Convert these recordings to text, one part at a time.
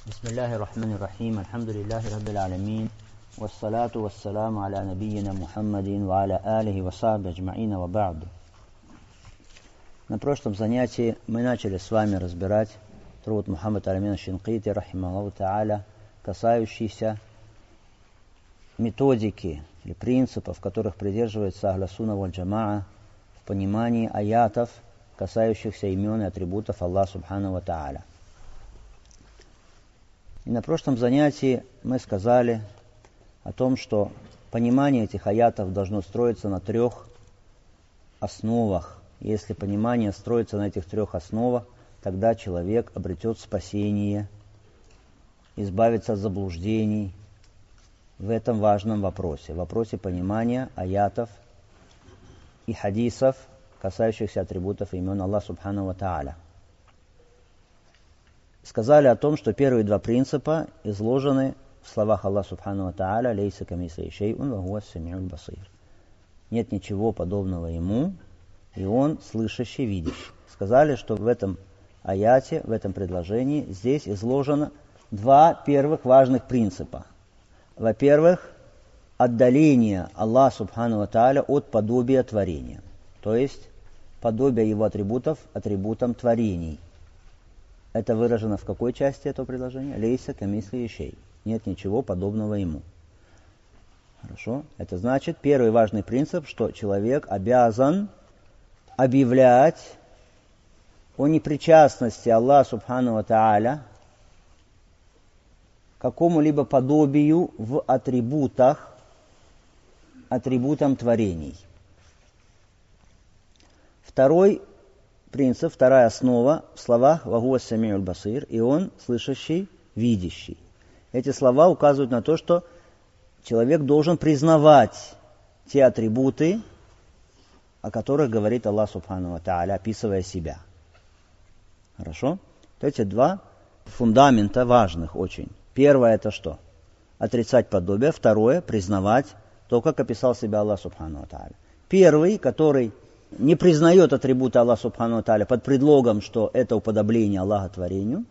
Бисмиллахи рахмани рахим, альхамдулиллахи раббил алямин, вассалату вассаламу аля набийина Мухаммадин, ва аля алихи ва сахби аджмаина ва ба'ду. На прошлом занятии мы начали с вами разбирать труд Мухаммада Амина Шинкити, рахимахуллаху та'аля, касающийся методики или принципов, которых придерживается Ахлю Сунна валь Джамаа в понимании аятов, касающихся имен и атрибутов Аллаха Субхану ва Та'аля. И на прошлом занятии мы сказали о том, что понимание этих аятов должно строиться на 3 основах. Если понимание строится на этих 3 основах, тогда человек обретет спасение, избавится от заблуждений в этом важном вопросе, в вопросе понимания аятов и хадисов, касающихся атрибутов имен Аллаха Субхану ва Та'аля. Сказали о том, что первые 2 принципа изложены в словах Аллаха Субхану ва Та'аля «Лейса камислихи шей'ун ва хуа ас-сами'уль басир». Нет ничего подобного ему, и он слышащий, видящий. Сказали, что в этом аяте, в этом предложении здесь изложено 2 первых важных принципа. Во-первых, отдаление Аллаха Субхану ва Та'аля от подобия творения, то есть подобие его атрибутов атрибутам творений. Это выражено в какой части этого предложения? Лейса камислихи шей. Нет ничего подобного ему. Хорошо? Это значит, первый важный принцип, что человек обязан объявлять о непричастности Аллаха Субхану ва Та'аля какому-либо подобию в атрибутах, атрибутам творений. Второй принцип, вторая основа в словах «Ва хуа ас-сами'уль басир», и он слышащий, видящий. Эти слова указывают на то, что человек должен признавать те атрибуты, о которых говорит Аллах Субхану ва Та'аля, описывая себя. Хорошо? То эти 2 фундамента важных очень. Первое это что? Отрицать подобие. Второе, признавать то, как описал себя Аллах Субхану ва Та'аля. Первый, который не признает атрибуты Аллаха Субхану ва Та'аля под предлогом, что это уподобление Аллаха творению,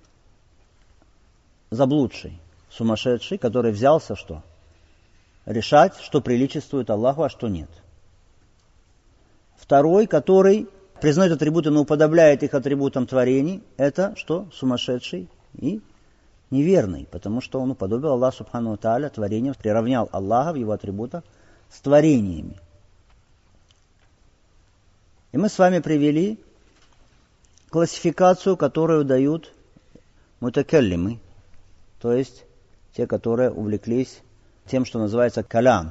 заблудший, сумасшедший, который взялся что? Решать, что приличествует Аллаху, а что нет. Второй, который признает атрибуты, но уподобляет их атрибутам творений, это что? Сумасшедший и неверный, потому что он уподобил Аллаху Субхану ва Та'аля творением, приравнял Аллаха в его атрибутах с творениями. И мы с вами привели классификацию, которую дают мутакаллимы, то есть те, которые увлеклись тем, что называется калям.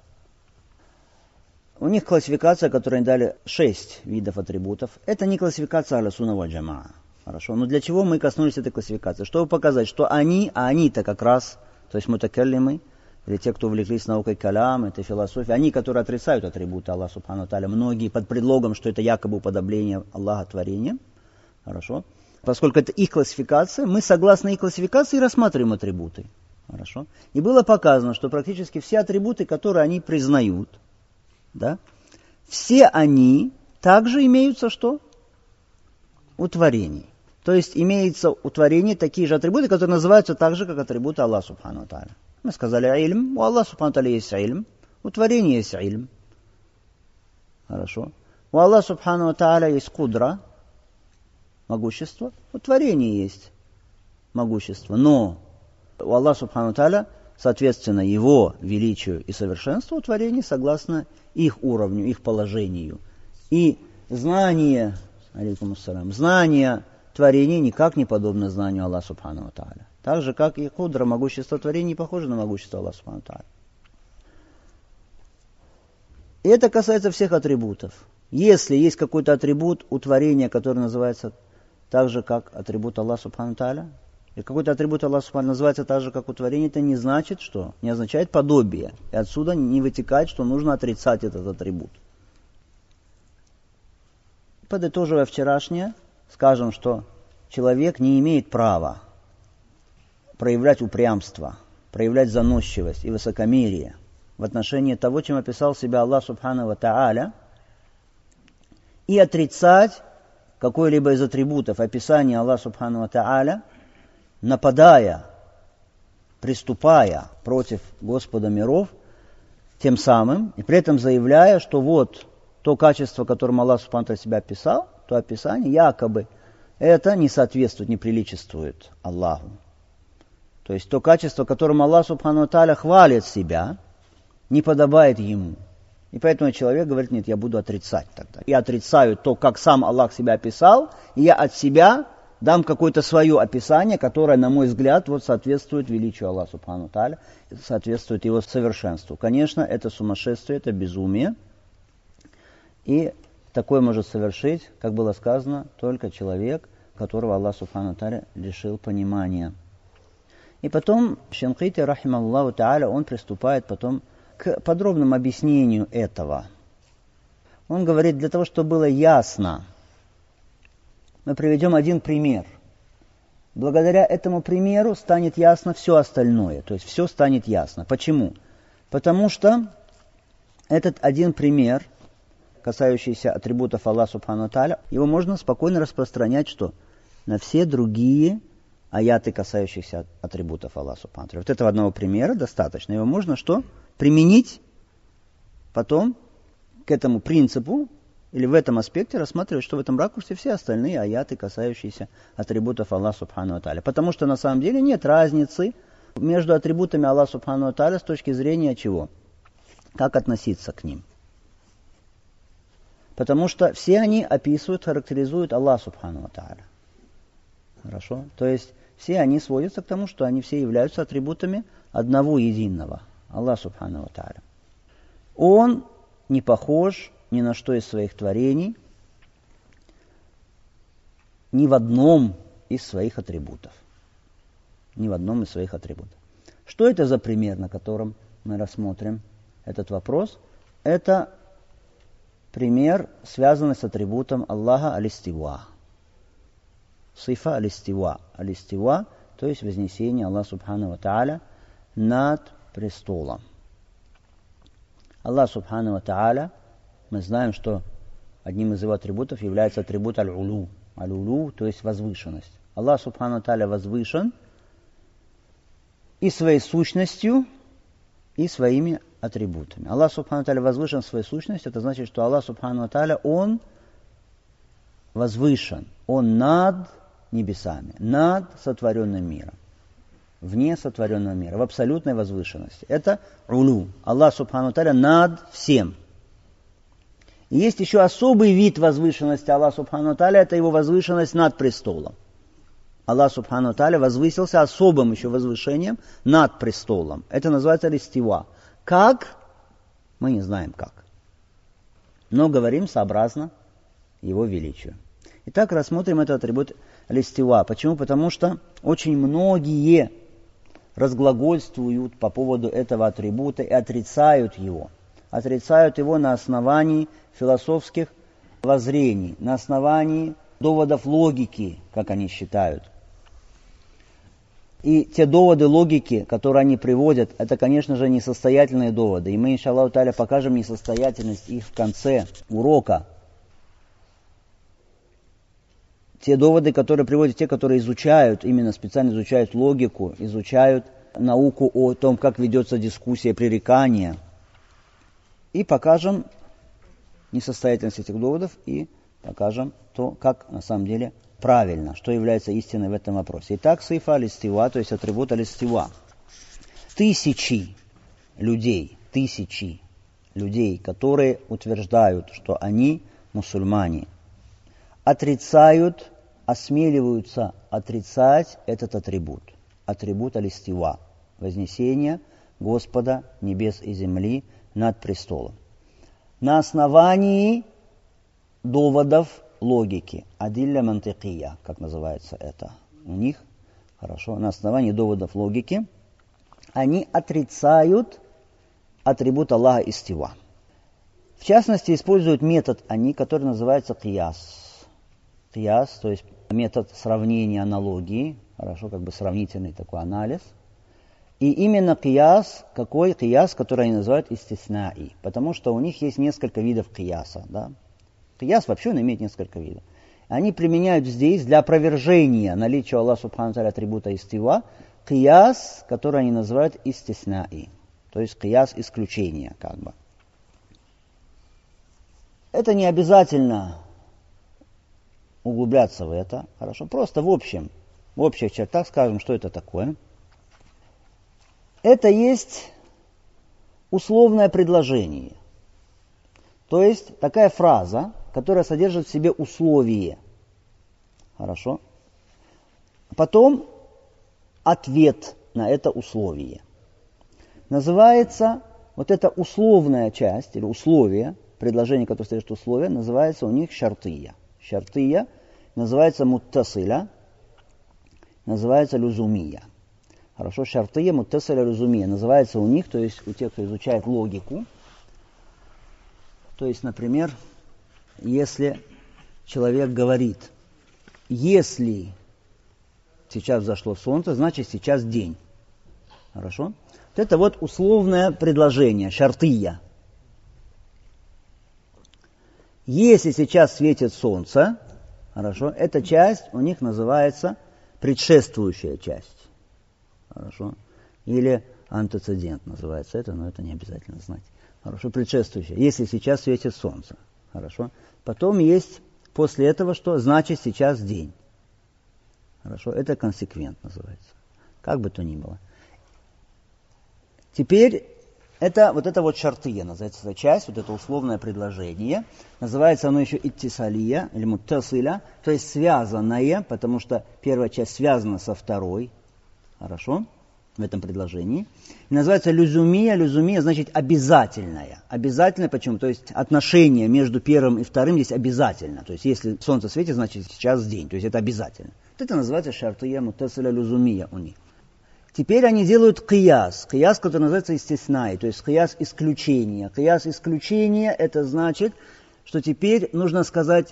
У них классификация, которую они дали 6 видов атрибутов. Это не классификация Ахлю Сунна валь Джамаа. Хорошо. Но для чего мы коснулись этой классификации? Чтобы показать, что они-то как раз, то есть мутакаллимы, или те, кто увлеклись наукой калям, это философия, они, которые отрицают атрибуты Аллаха Субхану ва Та'аля, многие под предлогом, что это якобы уподобление Аллаха творения. Хорошо. Поскольку это их классификация, мы согласно их классификации рассматриваем атрибуты. Хорошо. И было показано, что практически все атрибуты, которые они признают, да, все они также имеются что? У творений. То есть имеются у творений такие же атрибуты, которые называются так же, как атрибуты Аллаха Субхану ва Та'аля. Мы сказали ильм, у Аллаха Субхану ва Та'аля есть ильм, у творения есть ильм. Хорошо. У Аллаха Субхану ва Та'аля есть кудра, могущество, у творения есть могущество. Но у Аллаха Субхану ва Та'аля, соответственно, его величию и совершенству у творений согласно их уровню, их положению. И знание, знание творения никак не подобно знанию Аллаха Субхану ва Та'аля. Так же, как и кудра, могущество творений, не похоже на могущество Аллаха Субхану ва Та'аля. И это касается всех атрибутов. Если есть какой-то атрибут у творения, который называется так же, как атрибут Аллаха Субхану ва Та'аля, и какой-то атрибут Аллаха Субхану называется так же, как у творения, это не значит что? Не означает подобие. И отсюда не вытекает, что нужно отрицать этот атрибут. Подытоживая вчерашнее, скажем, что человек не имеет права проявлять упрямство, проявлять заносчивость и высокомерие в отношении того, чем описал себя Аллах Субхану ва Та'аля, и отрицать какой-либо из атрибутов описания Аллаха Субхану ва Та'аля нападая, приступая против Господа миров, тем самым, и при этом заявляя, что вот то качество, которым Аллах Субхану ва Тааля себя описал, то описание якобы это не соответствует, не приличествует Аллаху. То есть то качество, которым Аллах Субхану ва Тааля хвалит себя, не подобает ему. И поэтому человек говорит, нет, я буду отрицать тогда. Я отрицаю то, как сам Аллах себя описал, и я от себя дам какое-то свое описание, которое, на мой взгляд, вот соответствует величию Аллаха Субхану ва Тааля, соответствует его совершенству. Конечно, это сумасшествие, это безумие. И такое может совершить, как было сказано, только человек, которого Аллах Субхану ва Тааля лишил понимания. И потом Шинкити, рахималлаху тааля, он приступает потом к подробному объяснению этого. Он говорит, для того, чтобы было ясно, мы приведем один пример. Благодаря этому примеру станет ясно все остальное. То есть все станет ясно. Почему? Потому что этот один пример, касающийся атрибутов Аллаха Субхану ва Тааля, его можно спокойно распространять что? На все другие аяты, касающиеся атрибутов Аллаха Субхану ва Тааля. Вот этого одного примера достаточно. Его можно что? Применить потом к этому принципу, или в этом аспекте рассматривать, что в этом ракурсе все остальные аяты, касающиеся атрибутов Аллаха Субхану ва Тааля. Потому что на самом деле нет разницы между атрибутами Аллаха Субхану ва Тааля с точки зрения чего? Как относиться к ним. Потому что все они описывают, характеризуют Аллаха Субхану ва Тааля. Хорошо? То есть все они сводятся к тому, что они все являются атрибутами одного единого, Аллаха Субхану ва Тааля. Он не похож ни на что из своих творений, ни в одном из своих атрибутов. Ни в одном из своих атрибутов. Что это за пример, на котором мы рассмотрим этот вопрос? Это пример, связанный с атрибутом Аллаха аль-истива. Сифа аль-истива. Аль-истива, то есть вознесение Аллаха Субхану ва Тааля над престолом. Аллах Субхану ва Тааля, мы знаем, что одним из его атрибутов является атрибут аль-улу. Аль-улу, то есть возвышенность. Аллах Субхану ва Тааля возвышен и своей сущностью, и своими атрибутами. Аллах Субхану ва Тааля возвышен своей сущностью, это значит, что Аллах Субхану ва Тааля, он возвышен, он над небесами, над сотворенным миром, вне сотворенного мира, в абсолютной возвышенности. Это улу. Аллах Субхану ва Тааля над всем. И есть еще особый вид возвышенности Аллаха Субхану ва Тааля, это его возвышенность над престолом. Аллах Субхану ва Тааля возвысился особым еще возвышением над престолом. Это называется аль-истива. Как? Мы не знаем как. Но говорим сообразно его величию. Итак, рассмотрим этот атрибут аль-истива. Почему? Потому что очень многие разглагольствуют по поводу этого атрибута и отрицают его. Отрицают его на основании философских воззрений, на основании доводов логики, как они считают. И те доводы логики, которые они приводят, это, конечно же, несостоятельные доводы. И мы, иншаллаху тааля, покажем несостоятельность их в конце урока. Те доводы, которые приводят те, которые изучают, именно специально изучают логику, изучают науку о том, как ведется дискуссия, пререкания. И покажем несостоятельность этих доводов и покажем то, как на самом деле правильно, что является истиной в этом вопросе. Итак, сифа аль-истива, то есть атрибут аль-истива. Тысячи людей, которые утверждают, что они мусульмане, отрицают, осмеливаются отрицать этот атрибут. Атрибут аль-истива, вознесение Господа небес и земли над престолом. На основании доводов логики, адилля мантикия, как называется это у них, хорошо, на основании доводов логики, они отрицают атрибут Аллаха истива. В частности, используют метод они, который называется кияс. Кияс, то есть метод сравнения, аналогии, хорошо, как бы сравнительный такой анализ. И именно кияс, какой кияс, который они называют истиснаи, потому что у них есть несколько видов кияса. Да? Кияс вообще он имеет несколько видов. Они применяют здесь для опровержения наличия Аллаха Субхану Тааля атрибута истива кияс, который они называют истиснаи, то есть кияс исключения как бы. Это не обязательно углубляться в это, хорошо, просто в общих чертах скажем, что это такое. Это есть условное предложение, то есть такая фраза, которая содержит в себе условие, хорошо, потом ответ на это условие. Называется вот эта условная часть или условие, предложение, которое содержит условие, называется у них шартия. Шартия называется муттасиля, называется люзумия. Хорошо, шартия, муттасиля, люзумия называется у них, то есть у тех, кто изучает логику. То есть, например, если человек говорит, если сейчас взошло солнце, значит сейчас день. Хорошо? Вот это вот условное предложение, шартия. Если сейчас светит солнце, хорошо, эта часть у них называется предшествующая часть. Хорошо? Или антецедент называется это, но это не обязательно знать. Хорошо, предшествующая. Если сейчас светит солнце. Хорошо? Потом есть после этого что? Значит сейчас день. Хорошо? Это консеквент называется. Как бы то ни было. Теперь это вот шартия называется эта часть, вот это условное предложение. Называется оно еще иттисалия или муттасиля, то есть связанное, потому что первая часть связана со второй. Хорошо? В этом предложении. И называется люзумия. Люзумия значит обязательная. Обязательная почему? То есть отношение между первым и вторым есть обязательно. То есть если солнце светит, значит сейчас день. То есть это обязательно. Вот это называется шартия муттасиля люзумия у них. Теперь они делают кияс. Кияс, который называется истиснай. То есть кияс исключения. Кияс исключения это значит, что теперь нужно сказать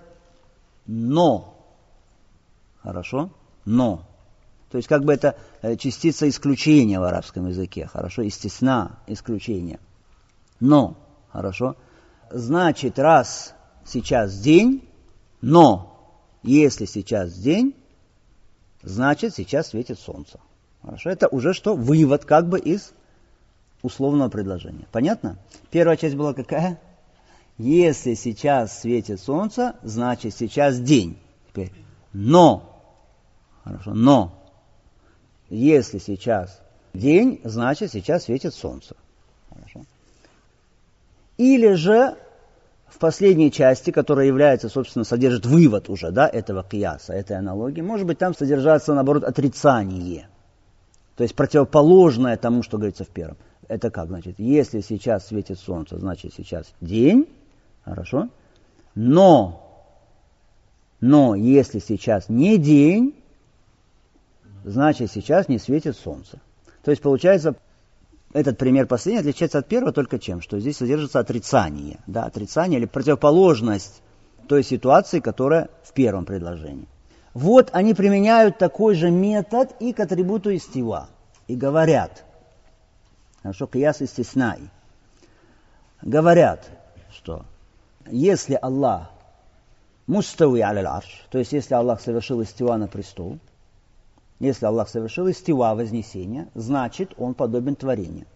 но. Хорошо? Но. То есть как бы это частица исключения в арабском языке, хорошо, истисна, исключение. Но, хорошо, значит, раз сейчас день, но если сейчас день, значит, сейчас светит солнце. Хорошо, это уже что? Вывод как бы из условного предложения. Понятно? Первая часть была какая? Если сейчас светит солнце, значит, сейчас день. Теперь, но, хорошо, но. Если сейчас день, значит сейчас светит солнце. Хорошо. Или же в последней части, которая является, собственно, содержит вывод уже, да, этого кияса, этой аналогии, может быть, там содержаться, наоборот, отрицание. То есть противоположное тому, что говорится в первом. Это как, значит, если сейчас светит солнце, значит сейчас день, хорошо, но если сейчас не день, значит, сейчас не светит солнце. То есть, получается, этот пример последний отличается от первого только чем? Что здесь содержится отрицание. Да, отрицание или противоположность той ситуации, которая в первом предложении. Вот они применяют такой же метод и к атрибуту истива. И говорят, хорошо, кияс истиснай. Говорят, что если Аллах мустауи аль арш, то есть если Аллах совершил истива на престол, если Аллах совершил истива, вознесение, значит, Он подобен творению.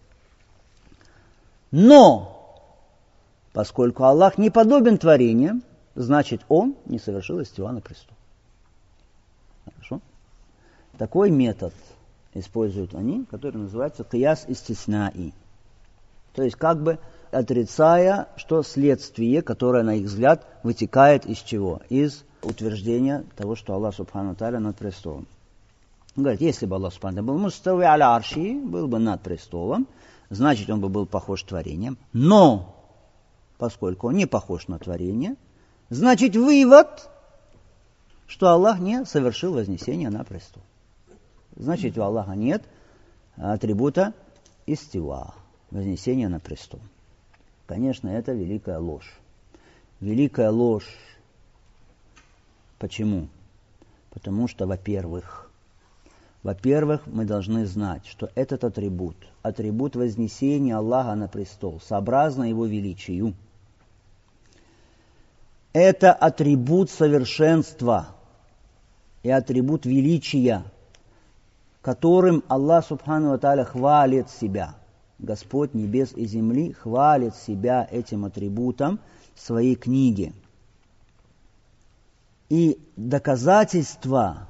Но, поскольку Аллах не подобен творению, значит, Он не совершил истива на престол. Хорошо? Такой метод используют они, который называется кияс истиснаи. То есть, как бы отрицая, что следствие, которое, на их взгляд, вытекает из чего? Из утверждения того, что Аллах Субхану Тааля над престолом. Он говорит, если бы Аллах Субхану был мустауи аля арши, был бы над престолом, значит, он бы был похож творением. Но, поскольку он не похож на творение, значит, вывод, что Аллах не совершил вознесение на престол. Значит, у Аллаха нет атрибута истива, вознесения на престол. Конечно, это великая ложь. Великая ложь. Почему? Потому что, во-первых, мы должны знать, что этот атрибут вознесения Аллаха на престол, сообразно его величию, это атрибут совершенства и атрибут величия, которым Аллах Субхану ва Тааля хвалит себя. Господь небес и земли хвалит себя этим атрибутом в своей книге. И доказательство,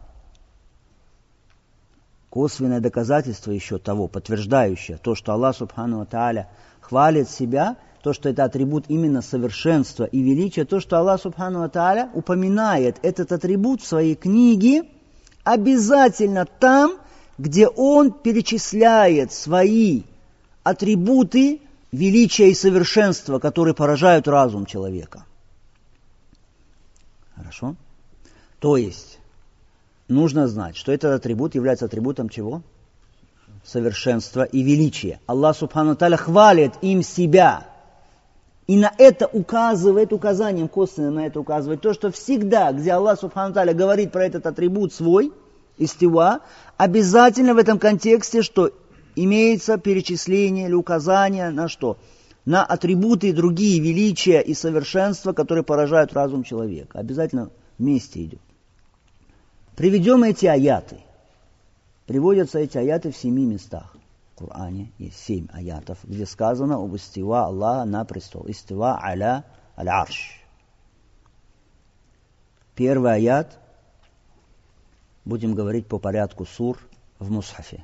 косвенное доказательство еще того, подтверждающее то, что Аллах Субхану ва Тааля хвалит себя, то, что это атрибут именно совершенства и величия, то, что Аллах Субхану ва Тааля упоминает этот атрибут в своей книге обязательно там, где Он перечисляет свои атрибуты величия и совершенства, которые поражают разум человека. Хорошо? То есть, нужно знать, что этот атрибут является атрибутом чего? Совершенства и величия. Аллах Субхану ва Тааля хвалит им себя. И на это указывает, указанием косвенно на это указывает то, что всегда, где Аллах Субхану ва Тааля говорит про этот атрибут свой, истива, обязательно в этом контексте, что имеется перечисление или указание на что? На атрибуты и другие величия и совершенства, которые поражают разум человека. Обязательно вместе идет. Приведем эти аяты. Приводятся эти аяты в 7 местах. В Коране есть 7 аятов, где сказано об истива Аллаха на престол. Истива аля аль-арш. Первый аят. Будем говорить по порядку сур в мусхафе.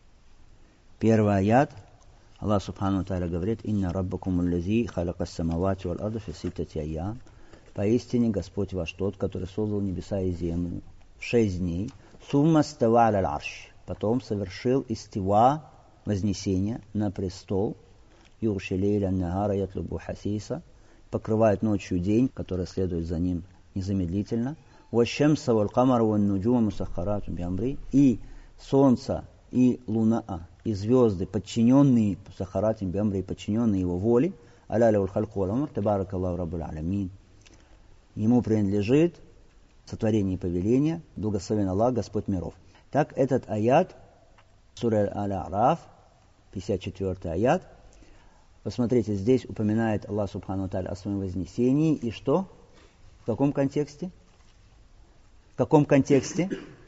Первый аят. Аллах Субхану ва Тааля говорит: «Инна раббакум аллази халака ас-самавати валь арда фи ситтати айям». Поистине Господь ваш тот, который создал небеса и землю в 6 дней. Сумма става аль арш. Потом совершил истива, вознесение на престол. Юрши лейля нагара ятлубу хасиса. Покрывает ночью день, который следует за ним незамедлительно. Ващамса валь камара валь нуджума мусаххарату би амри. И солнце, и луна, и звезды, подчиненные мусаххарату би амри, подчиненные его воле. Аля лавуль халку валь амр, табаракаллаху раббуль алямин. Ему принадлежит сотворение и повеление, благословен Аллах, Господь миров. Так, этот аят, сура Аль-А'раф, 54 аят, посмотрите, здесь упоминает Аллах Субхану ва Тааля о своем вознесении, и что? В каком контексте? В каком контексте?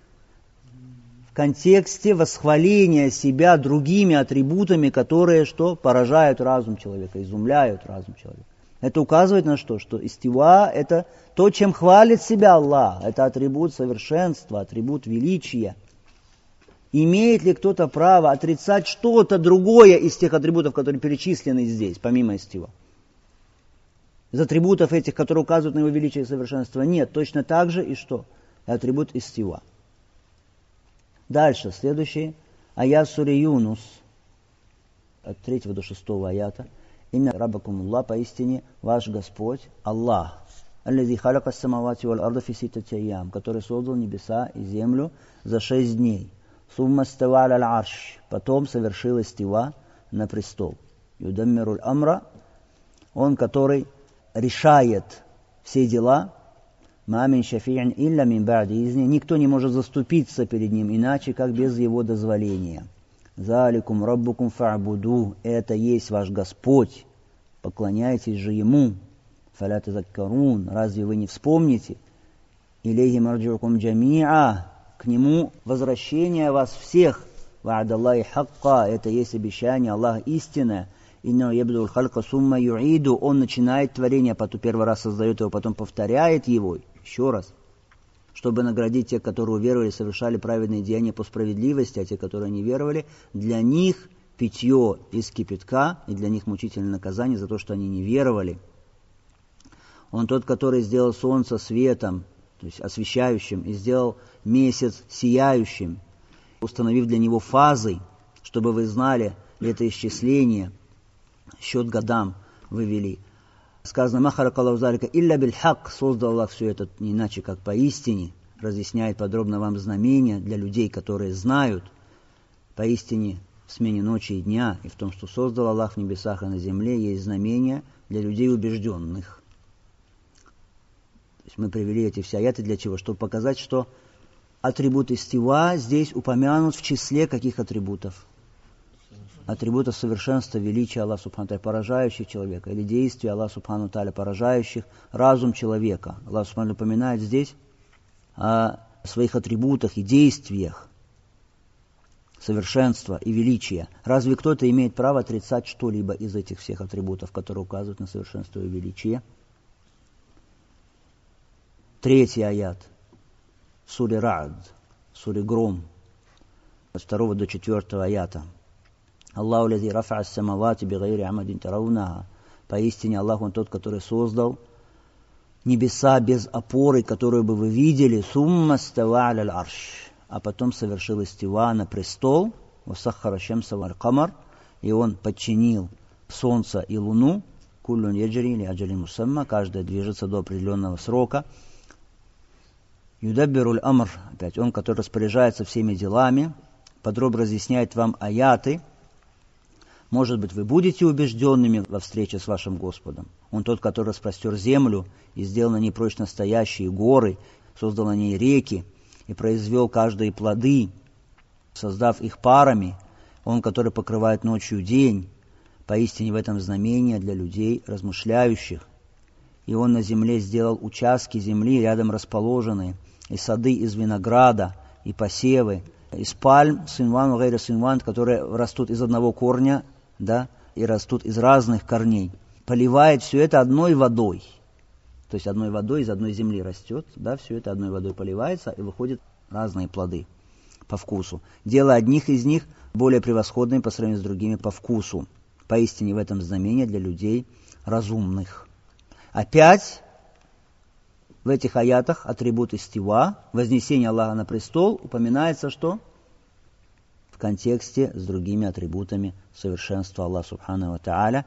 В контексте восхваления себя другими атрибутами, которые что? Поражают разум человека, изумляют разум человека. Это указывает на что? Что истива – это то, чем хвалит себя Аллах. Это атрибут совершенства, атрибут величия. Имеет ли кто-то право отрицать что-то другое из тех атрибутов, которые перечислены здесь, помимо истива? Из атрибутов этих, которые указывают на его величие и совершенство, нет. Точно так же и что? Атрибут истива. Дальше, следующий. Аят суре Юнус, от 3 до 6 аята. «Инна раббакум Аллах, поистине ваш Господь, Аллах, аллази халака ас-самавати валь арда фи ситтати айям, который создал небеса и землю за 6 дней. Сумма става аль арш, потом совершил истива на престол. Юдаммируль амра, он, который решает все дела. Ма мин шафи'ин илля мин ба'ди изни, никто не может заступиться перед ним иначе, как без его дозволения. Заликум раббукум фа'буду, это есть ваш Господь, поклоняйтесь же Ему. Фаля тазаккарун, разве вы не вспомните? Илейхи марджи'укум джами'а, к Нему возвращение вас всех. Ва'адаллахи хакка, это есть обещание Аллаха истинное. Инна ябдул халка сумма юиду, Он начинает творение, потом первый раз создает его, потом повторяет его, еще раз. Чтобы наградить тех, которые уверовали, совершали праведные деяния по справедливости, а те, которые не веровали, для них питье из кипятка, и для них мучительное наказание за то, что они не веровали. Он тот, который сделал солнце светом, то есть освещающим, и сделал месяц сияющим, установив для него фазы, чтобы вы знали, это исчисление, счет годам вы вели. Сказано, махаракаллаху залика илля бильхак, создал Аллах все это не иначе, как поистине, разъясняет подробно вам знамения для людей, которые знают поистине в смене ночи и дня, и в том, что создал Аллах в небесах и на земле, есть знамения для людей убежденных. То есть мы привели эти все аяты для чего? Чтобы показать, что атрибут истива здесь упомянут в числе каких атрибутов? атрибутов совершенства, величия Аллаха Субхану Тааля, поражающих человека, или действия Аллаха Субхану Тааля, поражающих разум человека. Аллах Субхану упоминает здесь о своих атрибутах и действиях совершенства и величия. Разве кто-то имеет право отрицать что-либо из этих всех атрибутов, которые указывают на совершенство и величие? 3 аят. Суре Рa'д, суре Гром, от 2 до 4 аята. Аллаху лази рафа ас-самавати бигайри амадин тараунаха. Поистине Аллах, Он тот, который создал небеса без опоры, которую бы вы видели. Сумма става аляль арш. А потом совершил истива на престол. Васаххара шамса валь камар. И Он подчинил солнце и луну. Куллун яджри или аджали мусамма. Каждая движется до определенного срока. Юдаббируль амр. Опять Он, который распоряжается всеми делами. Подробно разъясняет вам аяты. Может быть, вы будете убежденными во встрече с вашим Господом. Он тот, который распростер землю и сделал на ней прочно стоящие горы, создал на ней реки и произвел каждые плоды, создав их парами. Он, который покрывает ночью день. Поистине в этом знамение для людей, размышляющих. И Он на земле сделал участки земли, рядом расположенные, и сады из винограда, и посевы, из пальм, синван, гайра синван, которые растут из одного корня, да, и растут из разных корней. Поливает все это одной водой. То есть одной водой из одной земли растет, да, все это одной водой поливается, и выходят разные плоды по вкусу. Дело одних из них более превосходные по сравнению с другими по вкусу. Поистине в этом знамение для людей разумных. Опять в этих аятах атрибут истива, вознесение Аллаха на престол, упоминается что? В контексте с другими атрибутами совершенства Аллаха Субхану ва Тааля.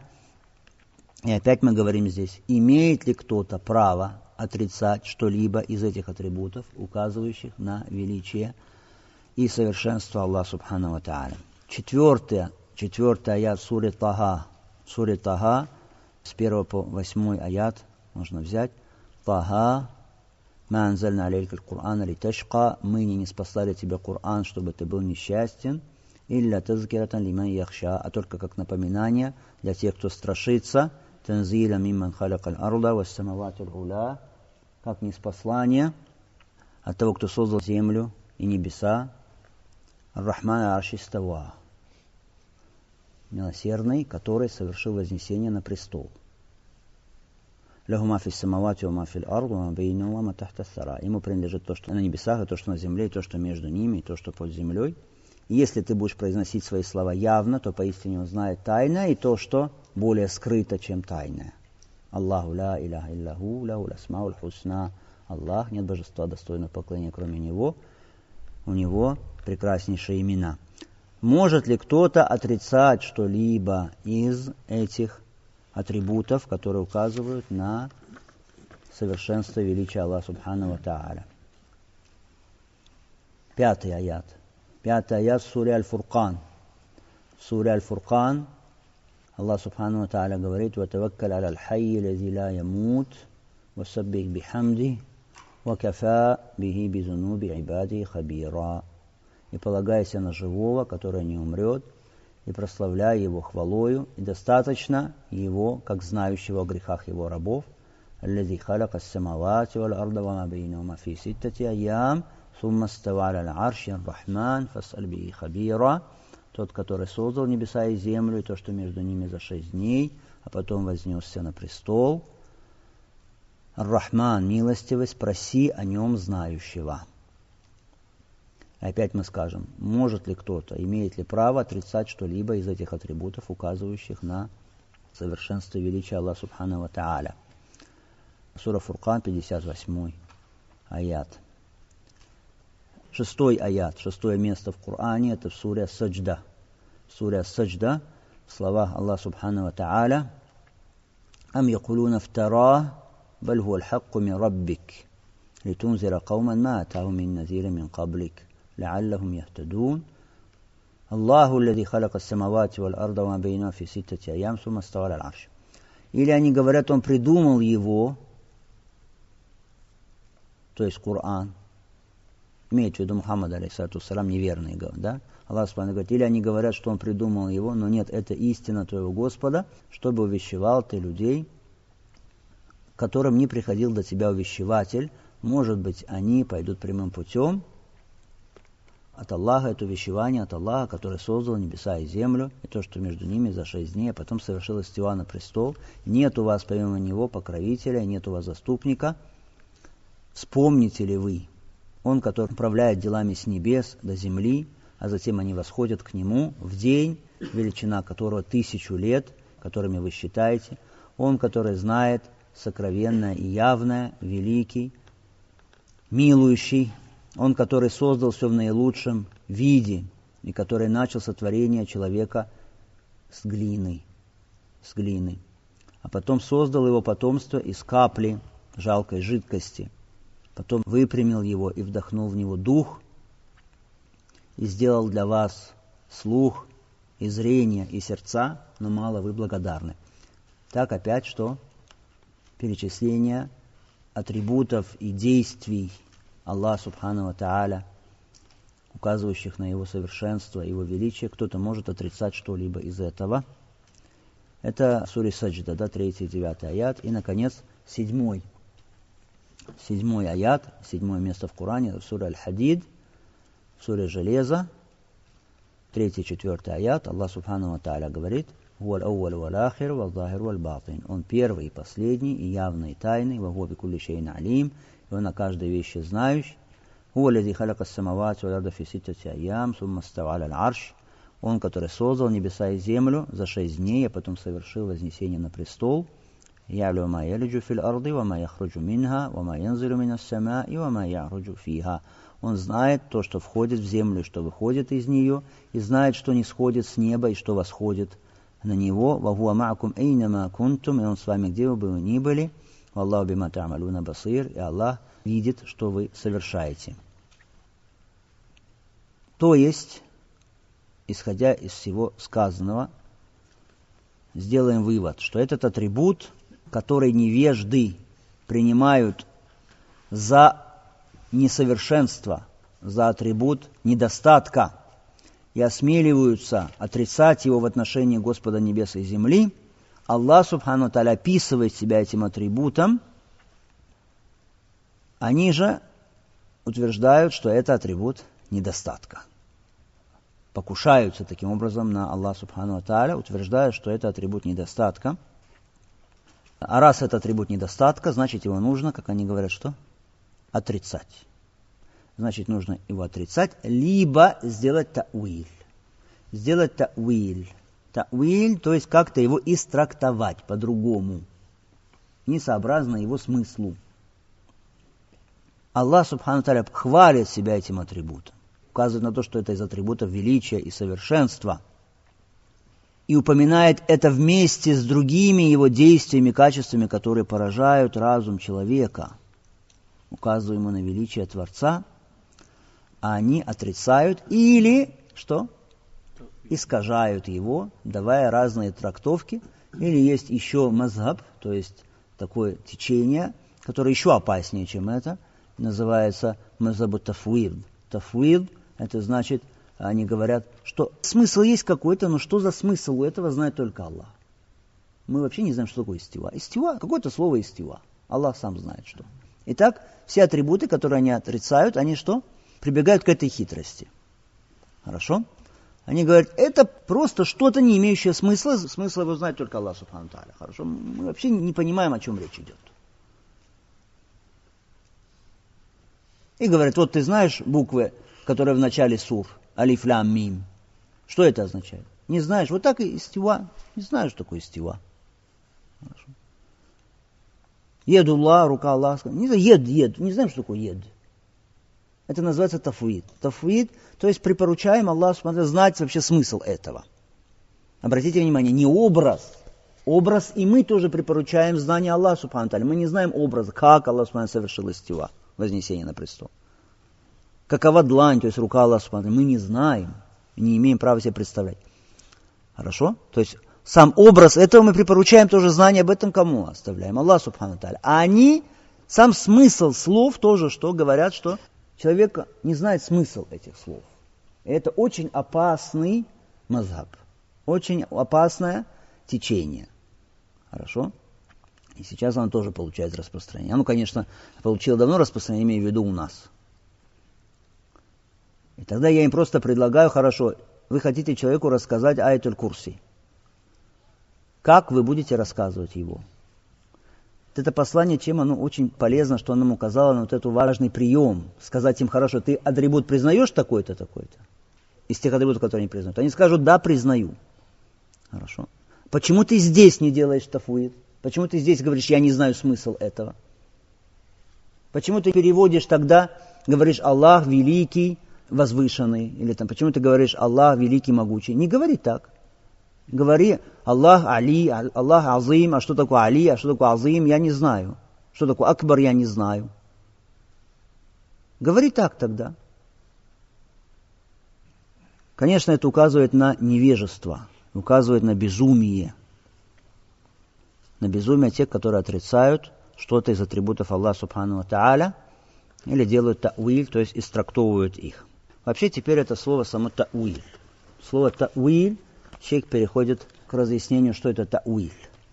И опять мы говорим здесь, имеет ли кто-то право отрицать что-либо из этих атрибутов, указывающих на величие и совершенство Аллаха Субхану ва Тааля. 4 аят суре Таха. Суре Таха, с 1 по 8 аят можно взять. Таха, ма анзальна алейка аль-Кур'ана литашка. Мы не ниспослали тебе Кур'ан, чтобы ты был несчастен. Илля тазкиратан лиман яхша. А только как напоминание для тех, кто страшится. Танзиля мимман халякаль арда вассамавати аль-уля. Как ниспослание от того, кто создал землю и небеса. Ар-Рахман ар-Арши става. Милосердный, который совершил вознесение на престол. Ему принадлежит то, что на небесах, и то, что на земле, и то, что между ними, и то, что под землей. И если ты будешь произносить свои слова явно, то поистине Он знает тайное и то, что более скрыто, чем тайное. Аллаху ла иляха иллаху, лаху ласмауль хусна. Аллах, нет божества достойного поклонения, кроме Него. У Него прекраснейшие имена. Может ли кто-то отрицать что-либо из этих атрибутов, которые указывают на совершенство и величия Аллаха Субхану ва Тааля? 5 аят. 5 аят суре Аль-Фуркан. Суре Аль-Фуркан Аллах Субхану ва Тааля говорит: «Ватаваккаль аля аль-хайи лази ла ямут, вассаббих бихамди, вакафа бихи бизунуби ибади хабира». И полагайся на живого, который не умрет, и прославляй Его хвалою, и достаточно Его, как знающего о грехах Его рабов. «Аллази халяка ас-самавати валь-арда ва ма бейнахума фи ситтати айям, сумма става аля аль-арши ар-Рахман, фас'аль бихи хабира». Тот, который создал небеса и землю, и то, что между ними за 6 дней, а потом вознесся на престол. Ар-Рахман, милостивый, спроси о нем знающего. Опять мы скажем, может ли кто-то, имеет ли право отрицать что-либо из этих атрибутов, указывающих на совершенство и величие Аллаха Субхану ва Тааля. Сура Фуркан, 58 аят. 6 аят, 6 место в Коране, это в суре Саджда. Сура Саджда, в словах Аллаха Субхану ва Тааля: «Ам якулуна втара, баль хуа аль-хакку мин раббик, литунзира кауман ма атахум мин назира мин каблик. لعلهم يهتدون الله الذي خلق السماوات والأرض وما بينهما في 6 أيام ثم استوى على العرش». Или они говорят, он придумал его, то есть Коран, имеет в виду Мухаммад, алейхиссалату вассалам, неверные, да? Аллах Субхану говорит, или они говорят, что он придумал его, но нет, это истина твоего Господа, чтобы увещевал ты людей, которым не приходил до тебя увещеватель, может быть, они пойдут прямым путем. От Аллаха это увещевание, от Аллаха, который создал небеса и землю, и то, что между ними за 6 дней, а потом совершил истива на престол. Нет у вас помимо него покровителя, нет у вас заступника. Вспомните ли вы, он, который управляет делами с небес до земли, а затем они восходят к нему в день, величина которого 1000 лет, которыми вы считаете, он, который знает сокровенное и явное, великий, милующий, он, который создал все в наилучшем виде, и который начал сотворение человека с глины, а потом создал его потомство из капли жалкой жидкости, потом выпрямил его и вдохнул в него дух, и сделал для вас слух, и зрение, и сердца, но мало вы благодарны. Так опять что? Перечисление атрибутов и действий Аллаха Субхану ва Тааля, указывающих на Его совершенство, Его величие. Кто-то может отрицать что-либо из этого. Это сура Саджда, 3 и 9 аят. И, наконец, 7 аят, 7 место в Коране, в суре Аль-Хадид, в суре Железо, 3 и 4 аят. Аллах Субхану ва Тааля говорит: «Хуа ал-ауваль вал-ахир вал-захир вал-батин». Он первый и последний, и явный, и тайный. «Ва хуа бикулли шейин алим». И он о каждой вещи знающий. «Хуа аллази халяка ас-самавати вал-арда фи ситтати айям, сумма става аля аль-арш». Он, который создал небеса и землю за 6 дней, а потом совершил вознесение на престол. «Я'лю ма ялиджу фил арди, ва ма яхруджу минха, ва ма янзилу минас самаи, ва ма я'руджу фиха». Он знает то, что входит в землю, и что выходит из нее, и знает, что не сходит с неба, и что восходит на него. «Ва хуа ма'акум эйнама кунтум». И он с вами, где бы вы ни были. «Валлаху бима та'малуна басир». И Аллах видит, что вы совершаете. То есть, исходя из всего сказанного, сделаем вывод, что этот атрибут, который невежды принимают за несовершенство, за атрибут недостатка и осмеливаются отрицать его в отношении Господа небес и земли, Аллах Субхану ва Тааля описывает себя этим атрибутом. Они же утверждают, что это атрибут недостатка. Покушаются таким образом на Аллаха Субхану ва Тааля, утверждая, что это атрибут недостатка. А раз это атрибут недостатка, значит его нужно, как они говорят, что? Отрицать. Значит, нужно его отрицать, либо сделать та'виль. Сделать та'виль. Та'виль, то есть как-то его истрактовать по-другому, не сообразно его смыслу. Аллах Субхану ва Тааля хвалит себя этим атрибутом, указывает на то, что это из атрибутов величия и совершенства, и упоминает это вместе с другими его действиями, качествами, которые поражают разум человека, указывая ему на величие Творца, а они отрицают или, что? Искажают его, давая разные трактовки. Или есть еще мазхаб, то есть такое течение, которое еще опаснее, чем это, называется мазхабу тафвид. Тафвид – это значит, они говорят, что смысл есть какой-то, но что за смысл у этого знает только Аллах. Мы вообще не знаем, что такое истива. Истива – какое-то слово истива. Аллах сам знает, что. Итак, все атрибуты, которые они отрицают, они что? Прибегают к этой хитрости. Хорошо? Они говорят, это просто что-то, не имеющее смысла. Смысл его знает только Аллах Субхану ва Тааля. Хорошо? Мы вообще не понимаем, о чем речь идет. И говорят, вот ты знаешь буквы, которые в начале сур, алиф, лям, мим. Что это означает? Не знаешь. Вот так и истива. Не знаешь, что такое истива. Хорошо. Едуллах, рука Аллаха. Не знаю, ед. Не знаем, что такое ед. Это называется тафвид. Тафвид, то есть припоручаем Аллаху знать вообще смысл этого. Обратите внимание, не образ. Образ и мы тоже припоручаем знание Аллаха Субхану ва Тааля. Мы не знаем образа, как Аллах Субхану ва Тааля совершил истива, вознесение на престол. Какова длань, то есть рука Аллаха Субхану ва Тааля, мы не знаем, не имеем права себе представлять. Хорошо? То есть сам образ этого мы припоручаем тоже знание об этом кому оставляем? Аллаху Субхану ва Тааля. А они, сам смысл слов тоже, что говорят, что человек не знает смысл этих слов. И это очень опасный мазхаб, очень опасное течение. Хорошо? И сейчас оно тоже получает распространение. Оно, конечно, получило давно распространение, имею в виду у нас. И тогда я им просто предлагаю, хорошо, вы хотите человеку рассказать аятуль курси. Как вы будете рассказывать его? Это послание, чем оно очень полезно, что оно нам указало на вот этот важный прием. Сказать им, хорошо, ты атрибут признаешь такой-то, такой-то? Из тех атрибутов, которые они признают. Они скажут, да, признаю. Хорошо. Почему ты здесь не делаешь тафуид? Почему ты здесь говоришь, я не знаю смысл этого? Почему ты переводишь тогда, говоришь, Аллах великий, возвышенный? Или там, почему ты говоришь, Аллах великий, могучий? Не говори так. Говори, Аллах Али, Аллах Азим, а что такое Али, а что такое Азим, я не знаю. Что такое Акбар, я не знаю. Говори так тогда. Конечно, это указывает на невежество, указывает на безумие. На безумие тех, которые отрицают что-то из атрибутов Аллаха Субхану ва Тааля, или делают та'уиль, то есть истрактовывают их. Вообще теперь это слово само та'уиль. Слово та'уиль, человек переходит к разъяснению, что это та'уиль.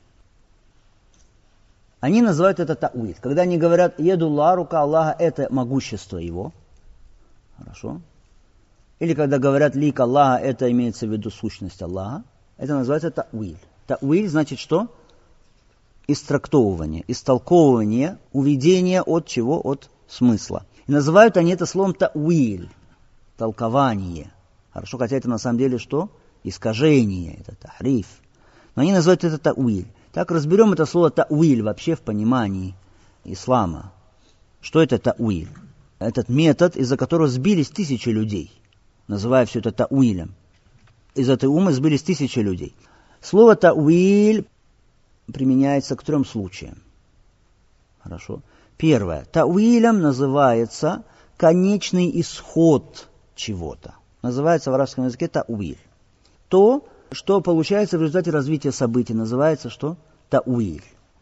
Они называют это та'уиль. Когда они говорят «Едулла, рука Аллаха» – это могущество его. Хорошо. Или когда говорят «Лик Аллаха» – это имеется в виду сущность Аллаха. Это называется та'уиль. Та'уиль значит что? Истрактовывание, истолковывание, уведение от чего? От смысла. И называют они это словом та'уиль, толкование. Хорошо, хотя это на самом деле что? Искажение, это тахриф. Но они называют это та'уиль. Так разберем это слово та'уиль вообще в понимании ислама. Что это та'уиль? Этот метод, из-за которого сбились тысячи людей, называя все это та'уилем. Из этой умы сбились тысячи людей. Слово та'уиль применяется к 3 случаям. Хорошо. Первое. Та'уилем называется конечный исход чего-то. Называется в арабском языке та'уиль. То, что получается в результате развития событий, называется что? Та'уиль.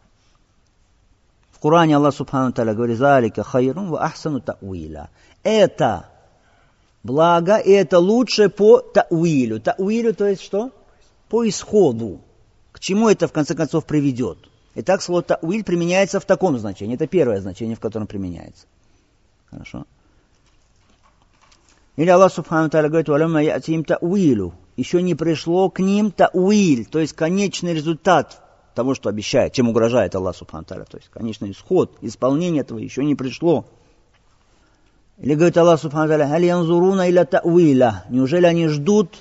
В Коране Аллах Субхану Тааля говорит: «Залика хайрун ва ахсану та'уиля». Это благо, и это лучше по та'уилю. Та'уилю, то есть что? По исходу. К чему это в конце концов приведет? Итак, слово та'уиль применяется в таком значении. Это первое значение, в котором применяется. Хорошо. Или Аллах Субхану Тааля говорит: «Валямма я'тихим та'уилю». Еще не пришло к ним та'уиль, то есть конечный результат того, что обещает, чем угрожает Аллах Субхану Тааля. То есть конечный исход, исполнение этого еще не пришло. Или говорит Аллах Субхану Тааля: «Халь янзуруна иля та'уиля». Неужели они ждут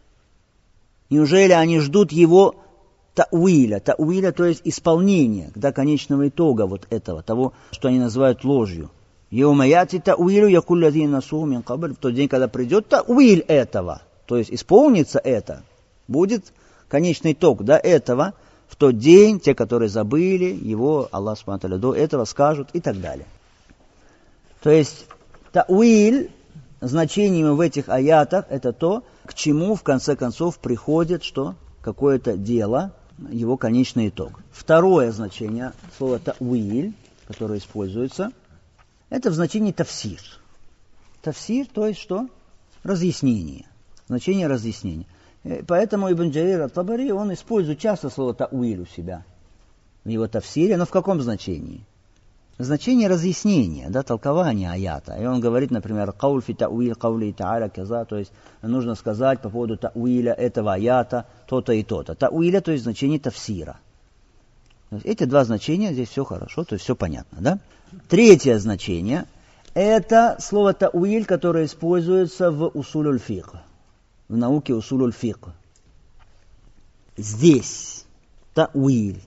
его та'уиля? Та'уиля, то есть исполнение, до конечного итога вот этого, того, что они называют ложью. «Йома яти та'уилю якуль лазина насуху мин кабль». В тот день, когда придет та'уиль этого, то есть исполнится это, будет конечный итог до этого, в тот день те, которые забыли его, Аллах Субхану Тааля до этого скажут и так далее. То есть та'уиль, значением в этих аятах, это то, к чему в конце концов приходит что? Какое-то дело, его конечный итог. Второе значение слова та'уиль, которое используется, это в значении тафсир. Тафсир, то есть что? Разъяснение. Значение разъяснения. Поэтому Ибн Джарир ат-Табари, он использует часто слово та'уиль у себя в его тафсире, но в каком значении? Значение разъяснения, да, толкования аята. И он говорит, например, «Кауль фи та'уиль каули та'аля каза», то есть нужно сказать по поводу та'уиля этого аята то-то и то-то. Та'уиля, то есть значение тафсира. То есть эти 2 значения, здесь все хорошо, то есть все понятно, да? Третье значение – это слово та'уиль, которое используется в усулюль фикх, в науке усулюль фикх. Здесь та'уиль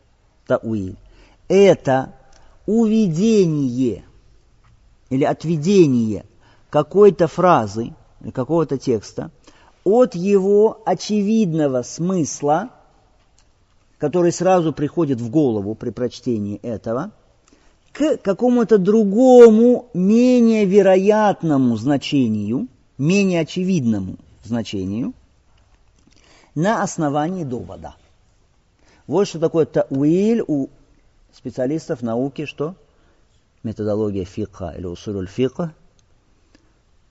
– это уведение или отведение какой-то фразы или какого-то текста от его очевидного смысла, который сразу приходит в голову при прочтении этого, к какому-то другому, менее вероятному значению, менее очевидному значению на основании довода. Вот что такое та'уиль у специалистов науки, что? Методология фикха или усулюль фикх.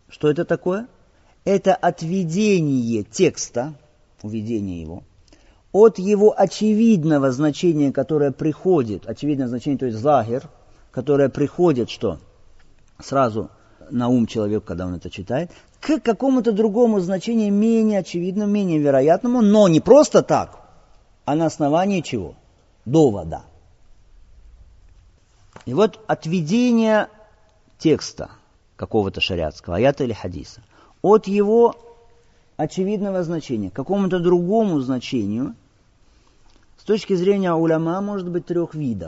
Что это такое? Это отведение текста, уведение его, от его очевидного значения, которое приходит, очевидное значение, то есть захир, которое приходит, что сразу на ум человеку, когда он это читает, к какому-то другому значению, менее очевидному, менее вероятному, но не просто так, а на основании чего? Довода. И вот отведение текста какого-то шариатского аята или хадиса от его очевидного значения к какому-то другому значению, с точки зрения уляма, может быть трех видов.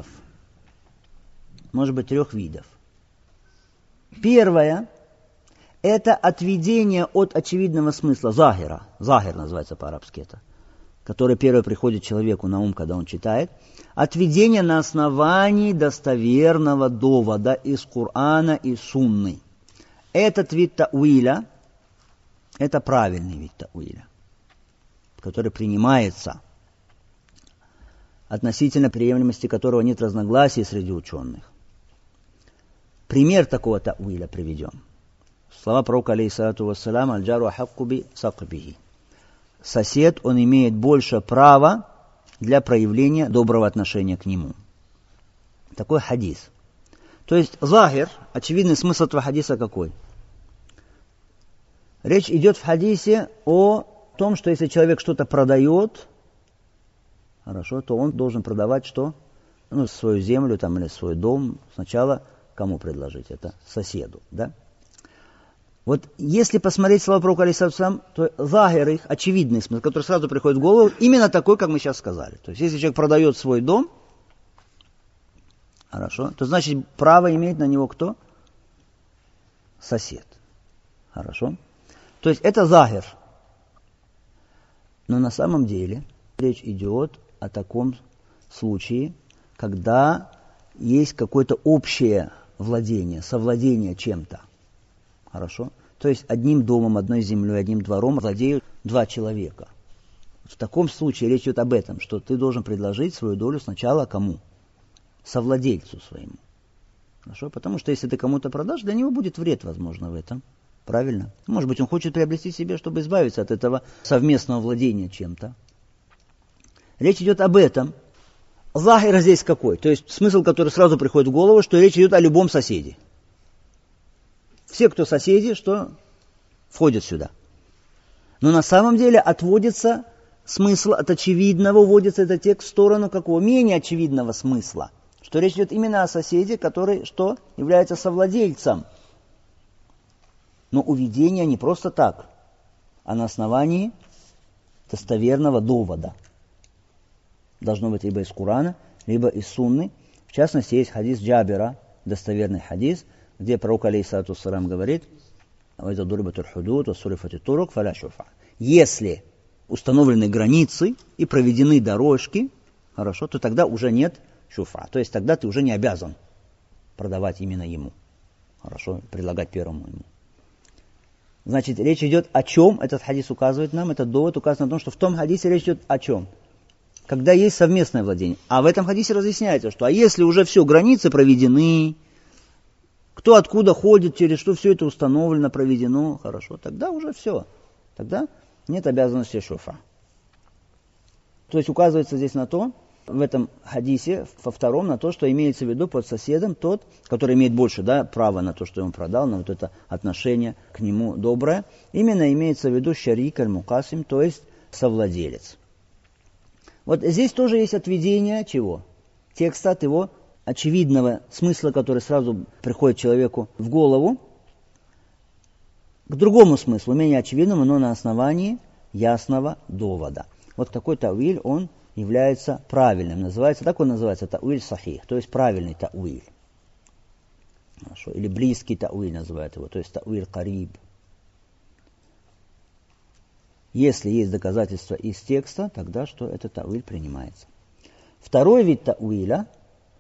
Первое – это отведение от очевидного смысла, захира. Захир называется по-арабски это, который первое приходит человеку на ум, когда он читает. Отведение на основании достоверного довода из Корана и Сунны. Этот вид тауиля, это правильный вид тауиля, который принимается, относительно приемлемости которого нет разногласий среди ученых. Пример такого тауиля приведем. Слова пророка, алейхиссалату вассалям, аль-джару ахакку би сакбихи. Сосед, он имеет больше права для проявления доброго отношения к нему. Такой хадис. То есть захир, очевидный смысл этого хадиса какой? Речь идет в хадисе о том, что если человек что-то продает, хорошо, то он должен продавать что? Свою землю там, или свой дом. Сначала кому предложить? Это соседу. Да? Вот если посмотреть слова пророка, алейхиссалям, то захир их, очевидный смысл, который сразу приходит в голову, именно такой, как мы сейчас сказали. То есть если человек продает свой дом, хорошо, то значит право имеет на него кто? Сосед. Хорошо. То есть это захир. Но на самом деле речь идет о таком случае, когда есть какое-то общее владение, совладение чем-то. Хорошо? То есть одним домом, одной землей, одним двором владеют два человека. В таком случае речь идет об этом, что ты должен предложить свою долю сначала кому? Совладельцу своему. Хорошо? Потому что если ты кому-то продашь, для него будет вред, возможно, в этом. Правильно? Может быть, он хочет приобрести себе, чтобы избавиться от этого совместного владения чем-то. Речь идет об этом. Захир здесь какой? То есть смысл, который сразу приходит в голову, что речь идет о любом соседе. Все, кто соседи, что входят сюда. Но на самом деле отводится смысл от очевидного, уводится этот текст в сторону какого? Менее очевидного смысла. Что речь идет именно о соседе, который что? Является совладельцем. Но уведение не просто так, а на основании достоверного довода. Должно быть либо из Корана, либо из Сунны. В частности, есть хадис Джабира, достоверный хадис, где пророк, алейхиссалату вассалям, говорит: если установлены границы и проведены дорожки, хорошо, то тогда уже нет шуфа. То есть тогда ты уже не обязан продавать именно ему. Хорошо, предлагать первому ему. Значит, речь идет о чем? Этот хадис указывает нам, этот довод указывает на том, что в том хадисе речь идет о чем? Когда есть совместное владение. А в этом хадисе разъясняется, что если уже все, границы проведены, кто откуда ходит, через что все это установлено, проведено, хорошо, тогда уже все. Тогда нет обязанности шуфа. То есть указывается здесь на то, в этом хадисе, во втором, на то, что имеется в виду под соседом тот, который имеет больше права на то, что ему продал, на вот это отношение к нему доброе. Именно имеется в виду шарик аль-мукасим, то есть совладелец. Вот здесь тоже есть отведение чего? Текста от его очевидного смысла, который сразу приходит человеку в голову, к другому смыслу, менее очевидному, но на основании ясного довода. Вот такой тауиль, он является правильным. Называется, так он называется, тауиль сахих, то есть правильный тауиль. Хорошо. Или близкий тауиль называют его, то есть тауиль кариб. Если есть доказательства из текста, тогда что этот тауиль принимается. Второй вид тауиля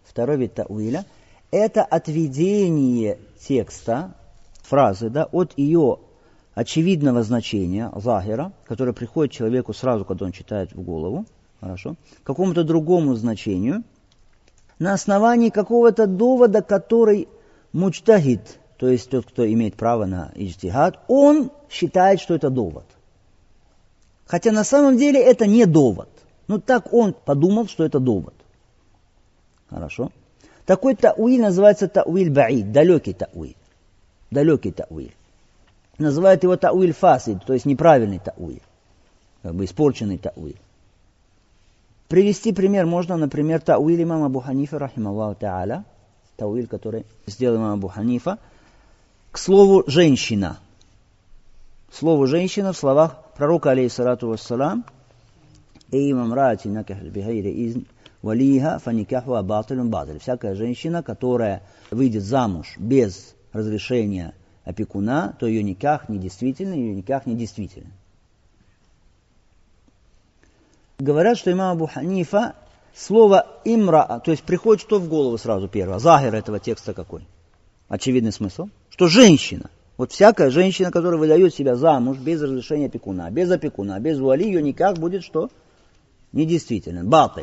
– это отведение текста, фразы, от ее очевидного значения, захира, которое приходит человеку сразу, когда он читает в голову, хорошо, к какому-то другому значению, на основании какого-то довода, который муджтахид, то есть тот, кто имеет право на иджтихад, он считает, что это довод. Хотя на самом деле это не довод. Но так он подумал, что это довод. Хорошо? Такой та'уиль называется та'уиль ба'ид, далекий та'уиль. Далекий та'уиль. Называют его та'уиль фасид, то есть неправильный та'уиль. Как бы испорченный та'уиль. Привести пример можно, например, та'уиль имама Абу Ханифа, рахималлаху та'аля. Та'уиль, который сделал имам Абу Ханифа. К слову «женщина». Слово «женщина» в словах пророка, алейхиссалату вассалам, «Эймам раати наках бихайри изн валиха фаникахуа батилун батиль». Всякая женщина, которая выйдет замуж без разрешения опекуна, то ее никах недействителен, Говорят, что имам Абу Ханифа слово «имра», то есть приходит что в голову сразу первое? Захир этого текста какой? Очевидный смысл. Что женщина, вот всякая женщина, которая выдает себя замуж без разрешения опекуна, без вуали, ее никак будет что? Недействителен. Батиль.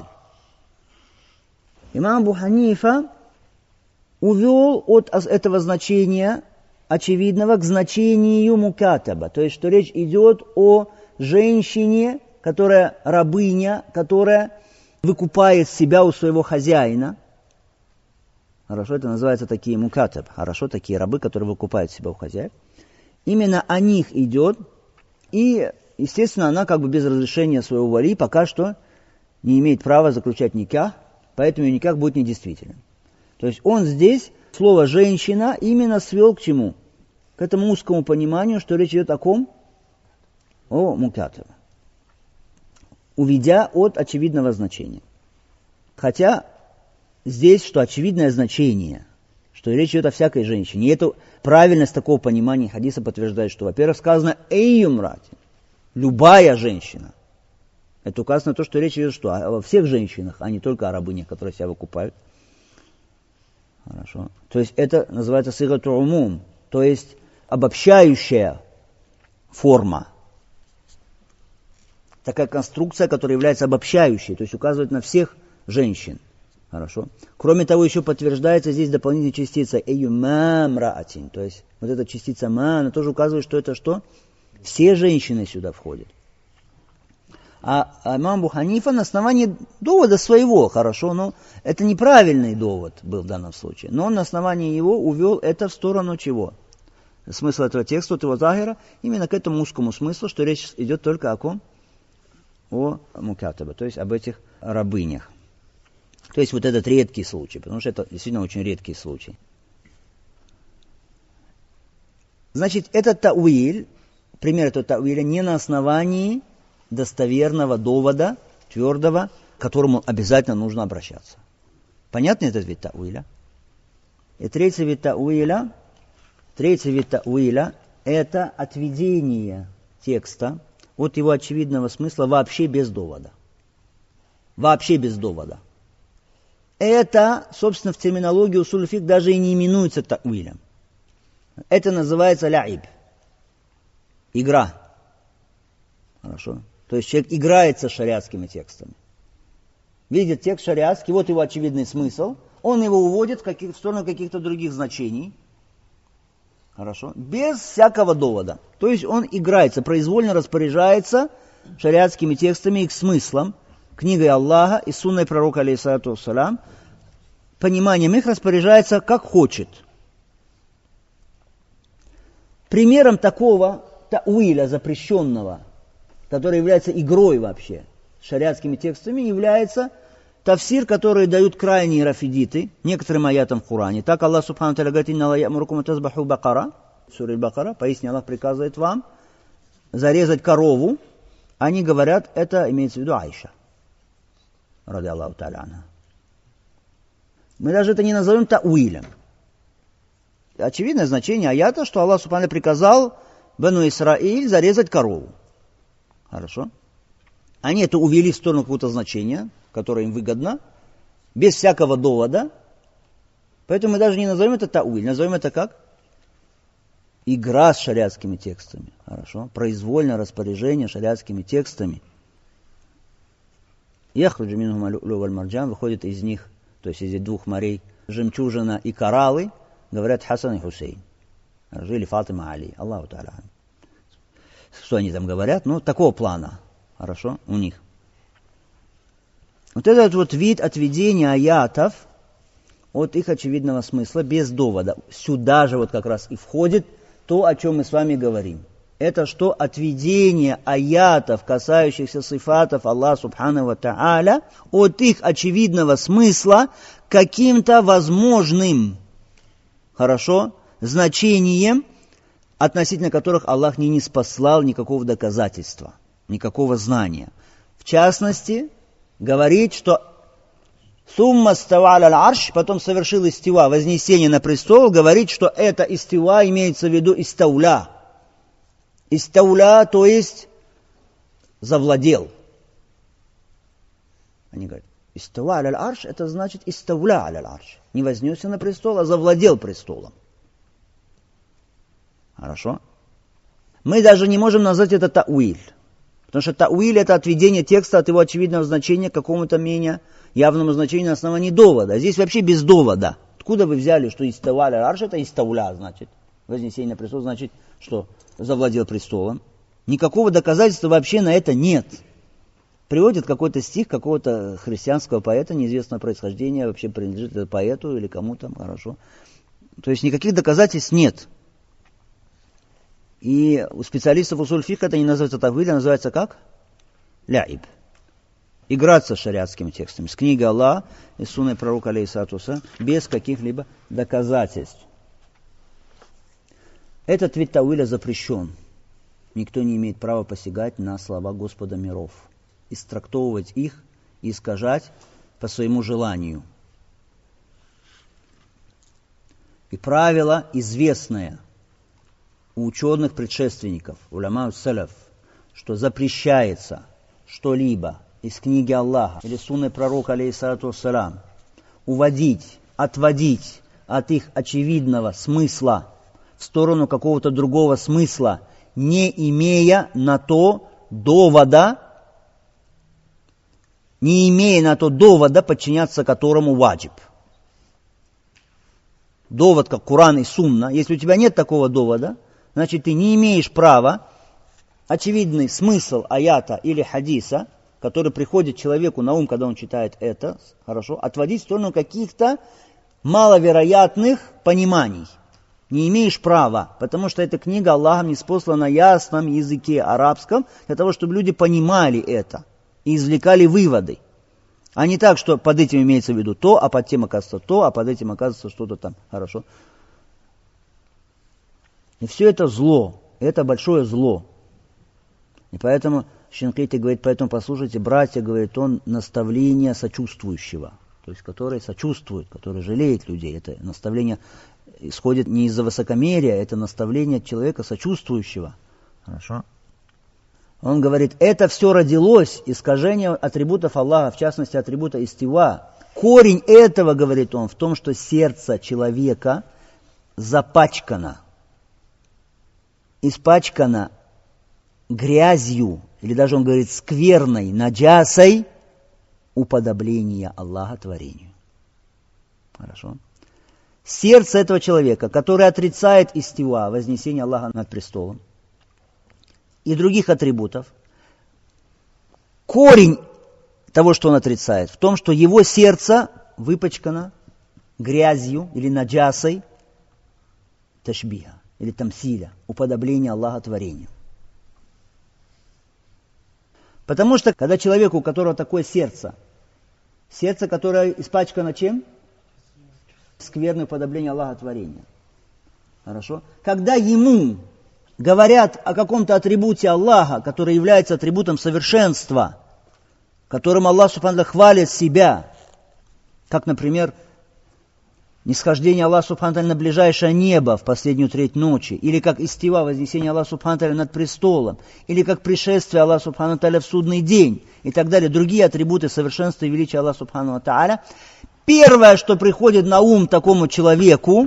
Имам Абу Ханифа увел от этого значения очевидного к значению мукатаба. То есть, что речь идет о женщине, которая рабыня, которая выкупает себя у своего хозяина. Хорошо, это называется такие мукатаб. Хорошо, такие рабы, которые выкупают себя у хозяев. Именно о них идет. И, естественно, она как бы без разрешения своего вали пока что не имеет права заключать никах, поэтому ее никах будет недействителен. То есть он здесь слово «женщина» именно свел к чему? К этому узкому пониманию, что речь идет о ком? О мукатаб. Уведя от очевидного значения. Хотя здесь, что очевидное значение, что речь идет о всякой женщине. И эту правильность такого понимания хадиса подтверждает, что, во-первых, сказано «эйюмрати», любая женщина. Это указано на то, что речь идет что? О всех женщинах, а не только о рабынях, которые себя выкупают. Хорошо. То есть это называется сигату умум, то есть обобщающая форма. Такая конструкция, которая является обобщающей, то есть указывает на всех женщин. Хорошо. Кроме того, еще подтверждается здесь дополнительная частица «эйюмамраатин», то есть вот эта частица «ма», она тоже указывает, что это что? Все женщины сюда входят. А имам Абу Ханифа на основании довода своего, хорошо, но это неправильный довод был в данном случае, но он на основании его увел это в сторону чего? Смысл этого текста, от его захира, именно к этому узкому смыслу, что речь идет только о ком? О мукатаба, то есть об этих рабынях. То есть вот этот редкий случай, потому что это действительно очень редкий случай. Значит, этот та'уиль, пример этого та'уиля не на основании достоверного довода, твердого, к которому обязательно нужно обращаться. Понятно этот вид та'уиля? И третий вид та'уиля это отведение текста от его очевидного смысла вообще без довода. Вообще без довода. Это, собственно, в терминологии усуль фик даже и не именуется та'уилем. Это называется ля'иб. Игра. Хорошо. То есть человек играется шариатскими текстами. Видит текст шариатский, вот его очевидный смысл. Он его уводит в сторону каких-то других значений. Хорошо. Без всякого довода. То есть он играется, произвольно распоряжается шариатскими текстами, их смыслом, книгой Аллаха и сунной пророка, алейхиссалату вассалям, пониманием их распоряжается как хочет. Примером такого та'уиля запрещенного, который является игрой вообще шариатскими текстами, является тафсир, который дают крайние рафидиты некоторым аятам в Коране. Так Аллах субхану ва тааля говорит: «Инна ла я'мурукум тазбаху бакара». Сура Аль-Бакара, поистине Аллах приказывает вам зарезать корову. Они говорят, это имеется в виду Айша, ради Аллаху тааля анха. Мы даже это не назовем та'уилем. Очевидное значение аята, что Аллах субхану приказал Бану Исраиль зарезать корову. Хорошо. Они это увели в сторону какого-то значения, которое им выгодно, без всякого довода. Поэтому мы даже не назовем это та'уиль, назовем это как? Игра с шариатскими текстами. Хорошо. Произвольное распоряжение шариатскими текстами. Яхруджу минхум аль-лю валь-марджан, выходит из них, то есть из двух морей, жемчужина и кораллы, говорят Хасан и Хусейн. Или Фатима Али. Аллаху та'аля. Что они там говорят? Ну, такого плана. Хорошо? У них. Вот этот вот вид отведения аятов от их очевидного смысла без довода. Сюда же вот как раз и входит то, о чем мы с вами говорим. Это что? Отведение аятов, касающихся сифатов Аллаха Субхану ва Та'аля, от их очевидного смысла каким-то возможным, хорошо, значением, относительно которых Аллах не ниспослал никакого доказательства, никакого знания. В частности, говорит, что «Сумма става аль арш», потом совершил истива, вознесение на престол, говорит, что это истива имеется в виду истауля. Истауля, то есть завладел. Они говорят, истава аль арш, это значит истауля аль арш. Не вознесся на престол, а завладел престолом. Хорошо? Мы даже не можем назвать это тауиль. Потому что тауиль это отведение текста от его очевидного значения к какому-то менее явному значению на основании довода. Здесь вообще без довода. Откуда вы взяли, что истава аль арш, это истауля, значит. Вознесение на престол, значит, что завладел престолом. Никакого доказательства вообще на это нет. Приводит какой-то стих какого-то христианского поэта, неизвестного происхождения, вообще принадлежит это поэту или кому-то, хорошо. То есть никаких доказательств нет. И у специалистов усуль-фик это не называется тавиль, а называется как? Ляиб. Играться с шариатскими текстами, с книгой Аллаха и сунной пророка алейхиссалату вассалям, без каких-либо доказательств. Этот вид тауиля запрещен. Никто не имеет права посягать на слова Господа миров, истрактовывать их и искажать по своему желанию. И правило известное у ученых предшественников, уляма салаф, что запрещается что-либо из книги Аллаха или сунны пророка алейхиссалату вассалям уводить, отводить от их очевидного смысла в сторону какого-то другого смысла, не имея на то довода, подчиняться которому ваджиб. Довод, как Коран и Сунна. Если у тебя нет такого довода, значит, ты не имеешь права очевидный смысл аята или хадиса, который приходит человеку на ум, когда он читает это, хорошо, отводить в сторону каких-то маловероятных пониманий. Не имеешь права, потому что эта книга Аллахом ниспослана на ясном языке арабском, для того, чтобы люди понимали это и извлекали выводы. А не так, что под этим имеется в виду то, а под тем оказывается то, а под этим оказывается что-то там. Хорошо. И все это зло, это большое зло. И поэтому Шинкити говорит, поэтому послушайте, братья, говорит он, наставление сочувствующего, то есть который сочувствует, который жалеет людей. Это наставление исходит не из-за высокомерия, это наставление человека сочувствующего. Хорошо. Он говорит, это все родилось, искажение атрибутов Аллаха, в частности атрибута истива. Корень этого, говорит он, в том, что сердце человека запачкано, испачкано грязью, или даже он говорит скверной, наджасой, уподобления Аллаха творению. Хорошо. Сердце этого человека, который отрицает истива, вознесение Аллаха над престолом, и других атрибутов, корень того, что он отрицает, в том, что его сердце выпачкано грязью или наджасой ташбиха, или тамсиля, уподобления Аллаха творению. Потому что, когда человеку, у которого такое сердце, которое испачкано чем? Скверное уподобление Аллаха творения. Хорошо? Когда ему говорят о каком-то атрибуте Аллаха, который является атрибутом совершенства, которым Аллах Субхану ва Тааля хвалит себя, как, например, нисхождение Аллаха Субхану ва Тааля на ближайшее небо в последнюю треть ночи, или как истива, вознесение Аллаха Субхану ва Тааля над престолом, или как пришествие Аллаха Субхану ва Тааля в судный день, и так далее, другие атрибуты совершенства и величия Аллаха Субхану ва Тааля, первое, что приходит на ум такому человеку,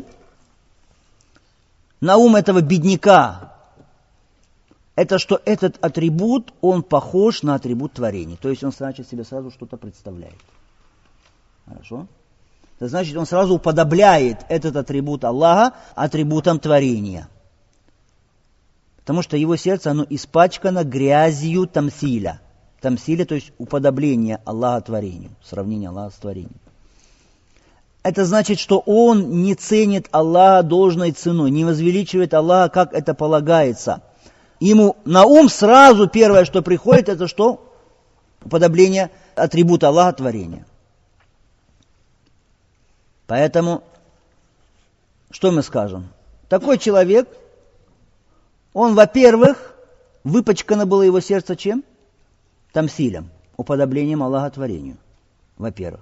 на ум этого бедняка, это что этот атрибут, он похож на атрибут творения. То есть он, значит, себе сразу что-то представляет. Хорошо? Это значит, он сразу уподобляет этот атрибут Аллаха атрибутом творения. Потому что его сердце, оно испачкано грязью тамсиля. Тамсиля, то есть уподобление Аллаха творению, сравнение Аллаха с творением. Это значит, что он не ценит Аллаха должной ценой, не возвеличивает Аллаха, как это полагается. Ему на ум сразу первое, что приходит, это что? Уподобление атрибута Аллаха творения. Поэтому, что мы скажем? Такой человек, он, во-первых, выпачкано было его сердце чем? Тамсилем, уподоблением Аллаха творению. Во-первых.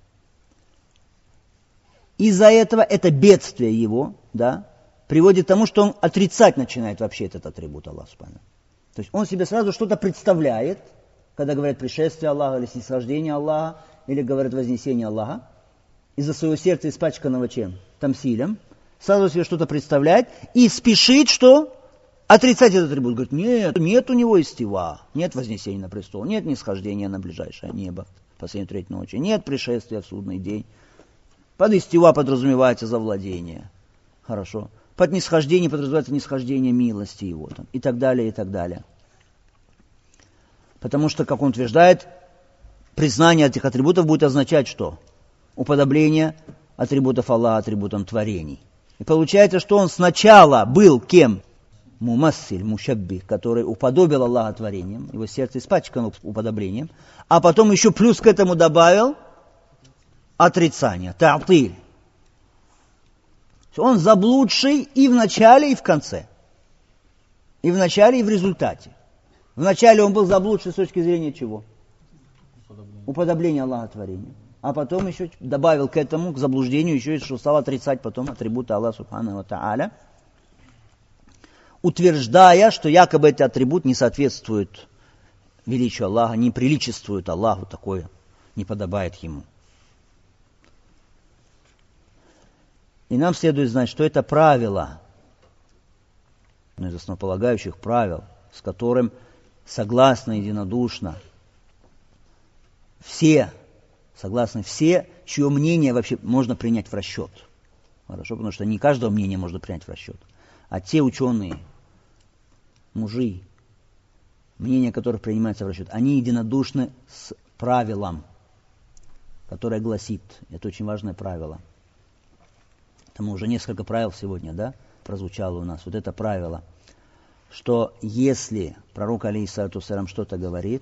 Из-за этого это бедствие его, да, приводит к тому, что он отрицать начинает вообще этот атрибут Аллаха Субхану. То есть он себе сразу что-то представляет, когда говорят пришествие Аллаха, или снисхождение Аллаха, или говорят вознесение Аллаха, из-за своего сердца испачканного чем? Тамсилем, сразу себе что-то представляет и спешит, что? Отрицать этот атрибут. Говорит, нет у него истива, нет вознесения на престол, нет нисхождения на ближайшее небо в последнюю треть ночи, нет пришествия в судный день. Под истива подразумевается завладение. Хорошо. Под нисхождение подразумевается нисхождение милости его. Там, и так далее, и так далее. Потому что, как он утверждает, признание этих атрибутов будет означать что? Уподобление атрибутов Аллаха атрибутам творений. И получается, что он сначала был кем? Мумассиль, мушабби, который уподобил Аллаха творением, его сердце испачкано уподоблением, а потом еще плюс к этому добавил отрицание, та'тиль. Он заблудший и в начале, и в конце. И в начале, и в результате. В начале он был заблудший с точки зрения чего? Уподобление Аллаха творению. А потом еще добавил к этому, к заблуждению, еще и что стал отрицать потом атрибуты Аллаха Субхану ва Тааля, утверждая, что якобы этот атрибут не соответствует величию Аллаха, не приличествует Аллаху, такое не подобает ему. И нам следует знать, что это правило, одно из основополагающих правил, с которым согласно единодушно все, чье мнение вообще можно принять в расчет. Хорошо, потому что не каждого мнения можно принять в расчет. А те ученые, мужи, мнения которых принимаются в расчет, они единодушны с правилом, которое гласит, это очень важное правило. Там уже несколько правил сегодня, да, прозвучало у нас. Вот это правило, что если пророк алейхиссалату вассалям что-то говорит,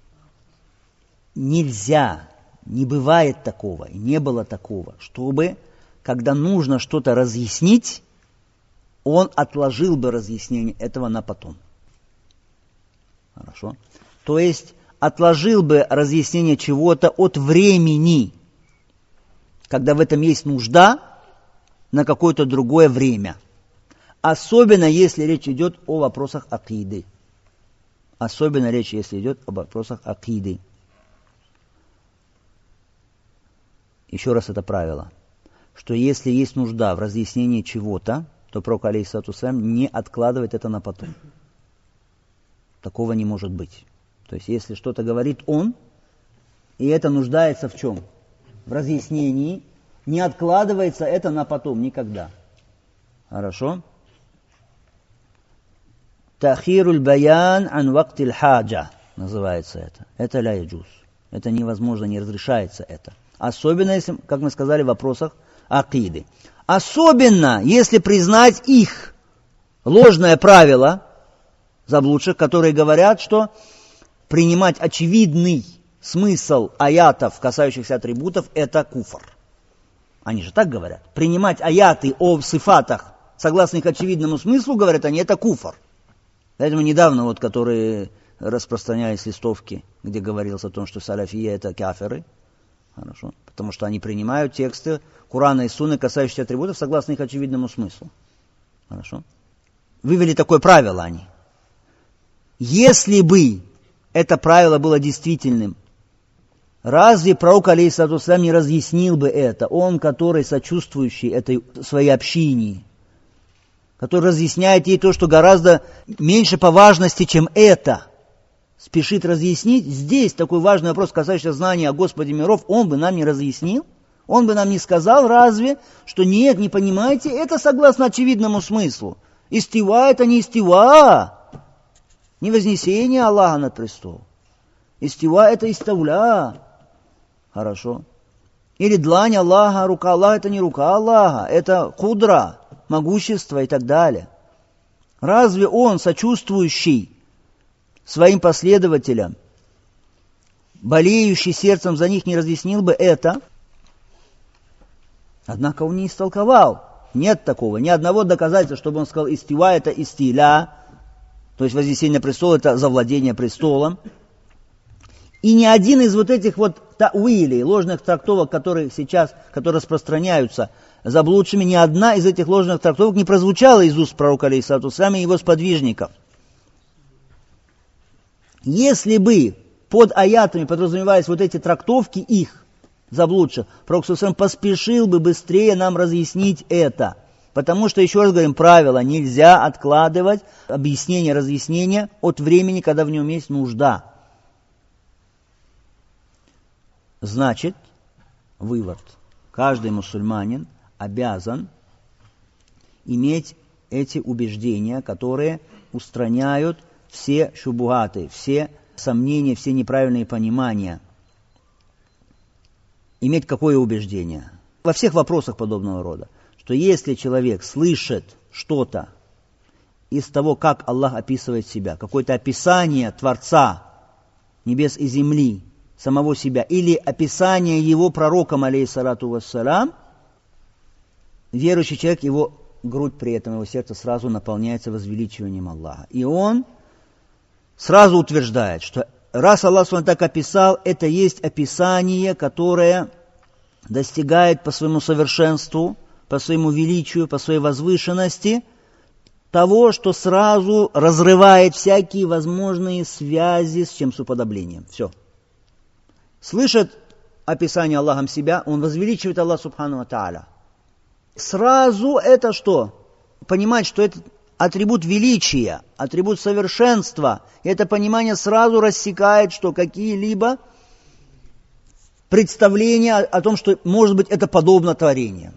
нельзя, не бывает такого, и не было такого, чтобы, когда нужно что-то разъяснить, он отложил бы разъяснение этого на потом. Хорошо? То есть отложил бы разъяснение чего-то от времени, когда в этом есть нужда, на какое-то другое время. Особенно, если речь идет о вопросах акиды. Особенно речь, если идет об вопросах акиды. Еще раз это правило, что если есть нужда в разъяснении чего-то, то пророк алейхиссалату вассалям не откладывает это на потом. Такого не может быть. То есть, если что-то говорит он, и это нуждается в чем? В разъяснении, не откладывается это на потом никогда. Хорошо? Тахируль баян ан вактиль хаджа называется это. Это ля яджуз. Это невозможно, не разрешается это. Особенно, если, как мы сказали, в вопросах акиды. Особенно, если признать их ложное правило заблудших, которые говорят, что принимать очевидный смысл аятов, касающихся атрибутов, это куфр. Они же так говорят. Принимать аяты о сифатах, согласно их очевидному смыслу, говорят они, это куфр. Поэтому недавно, вот, которые распространялись листовки, где говорилось о том, что салафия это кафиры, хорошо, потому что они принимают тексты Курана и Сунны, касающиеся атрибутов, согласно их очевидному смыслу. Хорошо. Вывели такое правило они. Если бы это правило было действительным, разве пророк алейхиссалату вассалям не разъяснил бы это? Он, который сочувствующий этой своей общине, который разъясняет ей то, что гораздо меньше по важности, чем это, спешит разъяснить. Здесь такой важный вопрос, касающийся знания о Господе миров, он бы нам не разъяснил? Он бы нам не сказал, разве, что нет, не понимаете, это согласно очевидному смыслу. Истива это не истива. Не вознесение Аллаха над престол. Истива это истауля. Хорошо. Или длань Аллаха, рука Аллаха это не рука Аллаха, это кудра, могущество и так далее. Разве он, сочувствующий своим последователям, болеющий сердцем за них, не разъяснил бы это? Однако он не истолковал. Нет такого, ни одного доказательства, чтобы он сказал, истива это истиля, то есть вознесение престола это завладение престолом. И ни один из вот этих вот тауилей, ложных трактовок, которые сейчас, которые распространяются заблудшими, ни одна из этих ложных трактовок не прозвучала из уст пророка алейхиссалату вассалям и его сподвижников. Если бы под аятами подразумевались вот эти трактовки их, заблудших, пророк ﷺ поспешил бы быстрее нам разъяснить это. Потому что, еще раз говорим, правило, нельзя откладывать объяснение, разъяснение от времени, когда в нем есть нужда. Значит, вывод. Каждый мусульманин обязан иметь эти убеждения, которые устраняют все шубухаты, все сомнения, все неправильные понимания. Иметь какое убеждение? Во всех вопросах подобного рода. Что если человек слышит что-то из того, как Аллах описывает себя, какое-то описание Творца небес и земли, самого себя, или описание его пророком, алейхиссалату вассалям, верующий человек, его грудь при этом, его сердце сразу наполняется возвеличиванием Аллаха. И он сразу утверждает, что раз Аллах так описал, это есть описание, которое достигает по своему совершенству, по своему величию, по своей возвышенности того, что сразу разрывает всякие возможные связи с чем с уподоблением. Все. Слышит описание Аллахом себя, он возвеличивает Аллах субхану ва тааля. Сразу это что? Понимать, что это атрибут величия, атрибут совершенства. И это понимание сразу рассекает, что какие-либо представления о том, что, может быть, это подобно творению.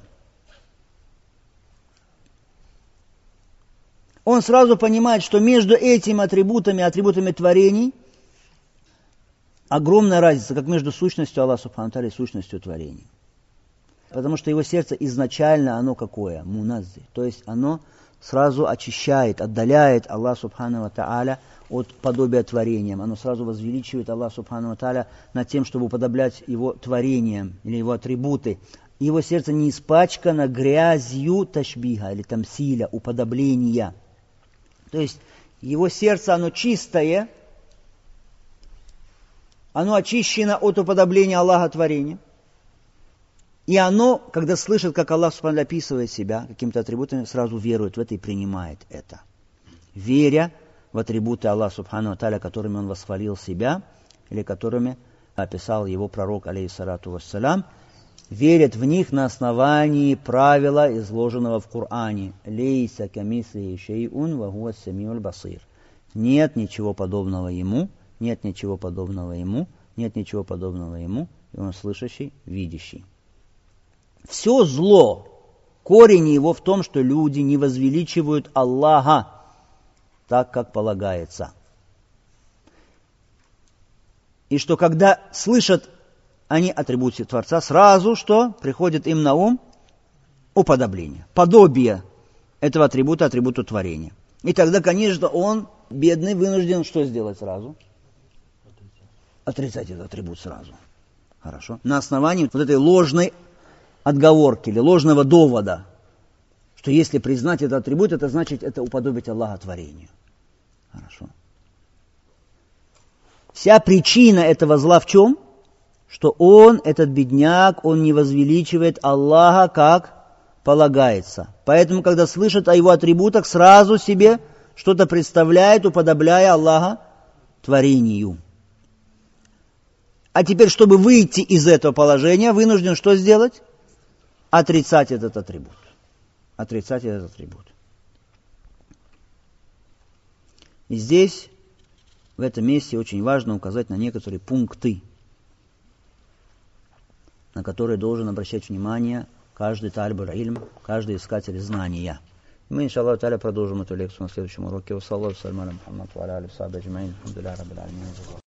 Он сразу понимает, что между этими атрибутами творений, огромная разница, как между сущностью Аллаха субхану тааля и сущностью творений. Потому что его сердце изначально, оно какое? Муназзи. То есть оно сразу очищает, отдаляет Аллах субхану ва тааля от подобия творениям. Оно сразу возвеличивает Аллах субхану ва тааля над тем, чтобы уподоблять его творениям или его атрибуты. Его сердце не испачкано грязью ташбиха или тамсиля, уподобления. То есть его сердце, оно чистое, оно очищено от уподобления Аллаха творения. И оно, когда слышит, как Аллах субхану описывает себя какими-то атрибутами, сразу верует в это и принимает это. Веря в атрибуты Аллаха субхану тааля, которыми он восхвалил себя, или которыми описал его пророк, алейхиссалату вассалям, верит в них на основании правила, изложенного в Коране. «Лейса камислихи шей'ун ва хуа ас-сами'уль басир». Нет ничего подобного ему, нет ничего подобного ему, нет ничего подобного ему, и он слышащий, видящий. Все зло, корень его в том, что люди не возвеличивают Аллаха так, как полагается. И что когда слышат они атрибуты Творца, сразу что приходит им на ум? Уподобление, подобие этого атрибута атрибуту творения. И тогда, конечно, он, бедный, вынужден что сделать сразу? Отрицать этот атрибут сразу. Хорошо. На основании вот этой ложной отговорки или ложного довода, что если признать этот атрибут, это значит это уподобить Аллаха творению. Хорошо. Вся причина этого зла в чем? Что он, этот бедняк, он не возвеличивает Аллаха, как полагается. Поэтому, когда слышит о его атрибутах, сразу себе что-то представляет, уподобляя Аллаха творению. А теперь, чтобы выйти из этого положения, вынужден что сделать? Отрицать этот атрибут. Отрицать этот атрибут. И здесь, в этом месте, очень важно указать на некоторые пункты, на которые должен обращать внимание каждый талиб аль-илм, каждый искатель знания. Мы, иншаллаху та'аля, продолжим эту лекцию на следующем уроке. Вассалаллаху саляму аля Мухаммад ва аля алихи ва сахбихи аджмаин. Алхамдулиллахи раббил аламин.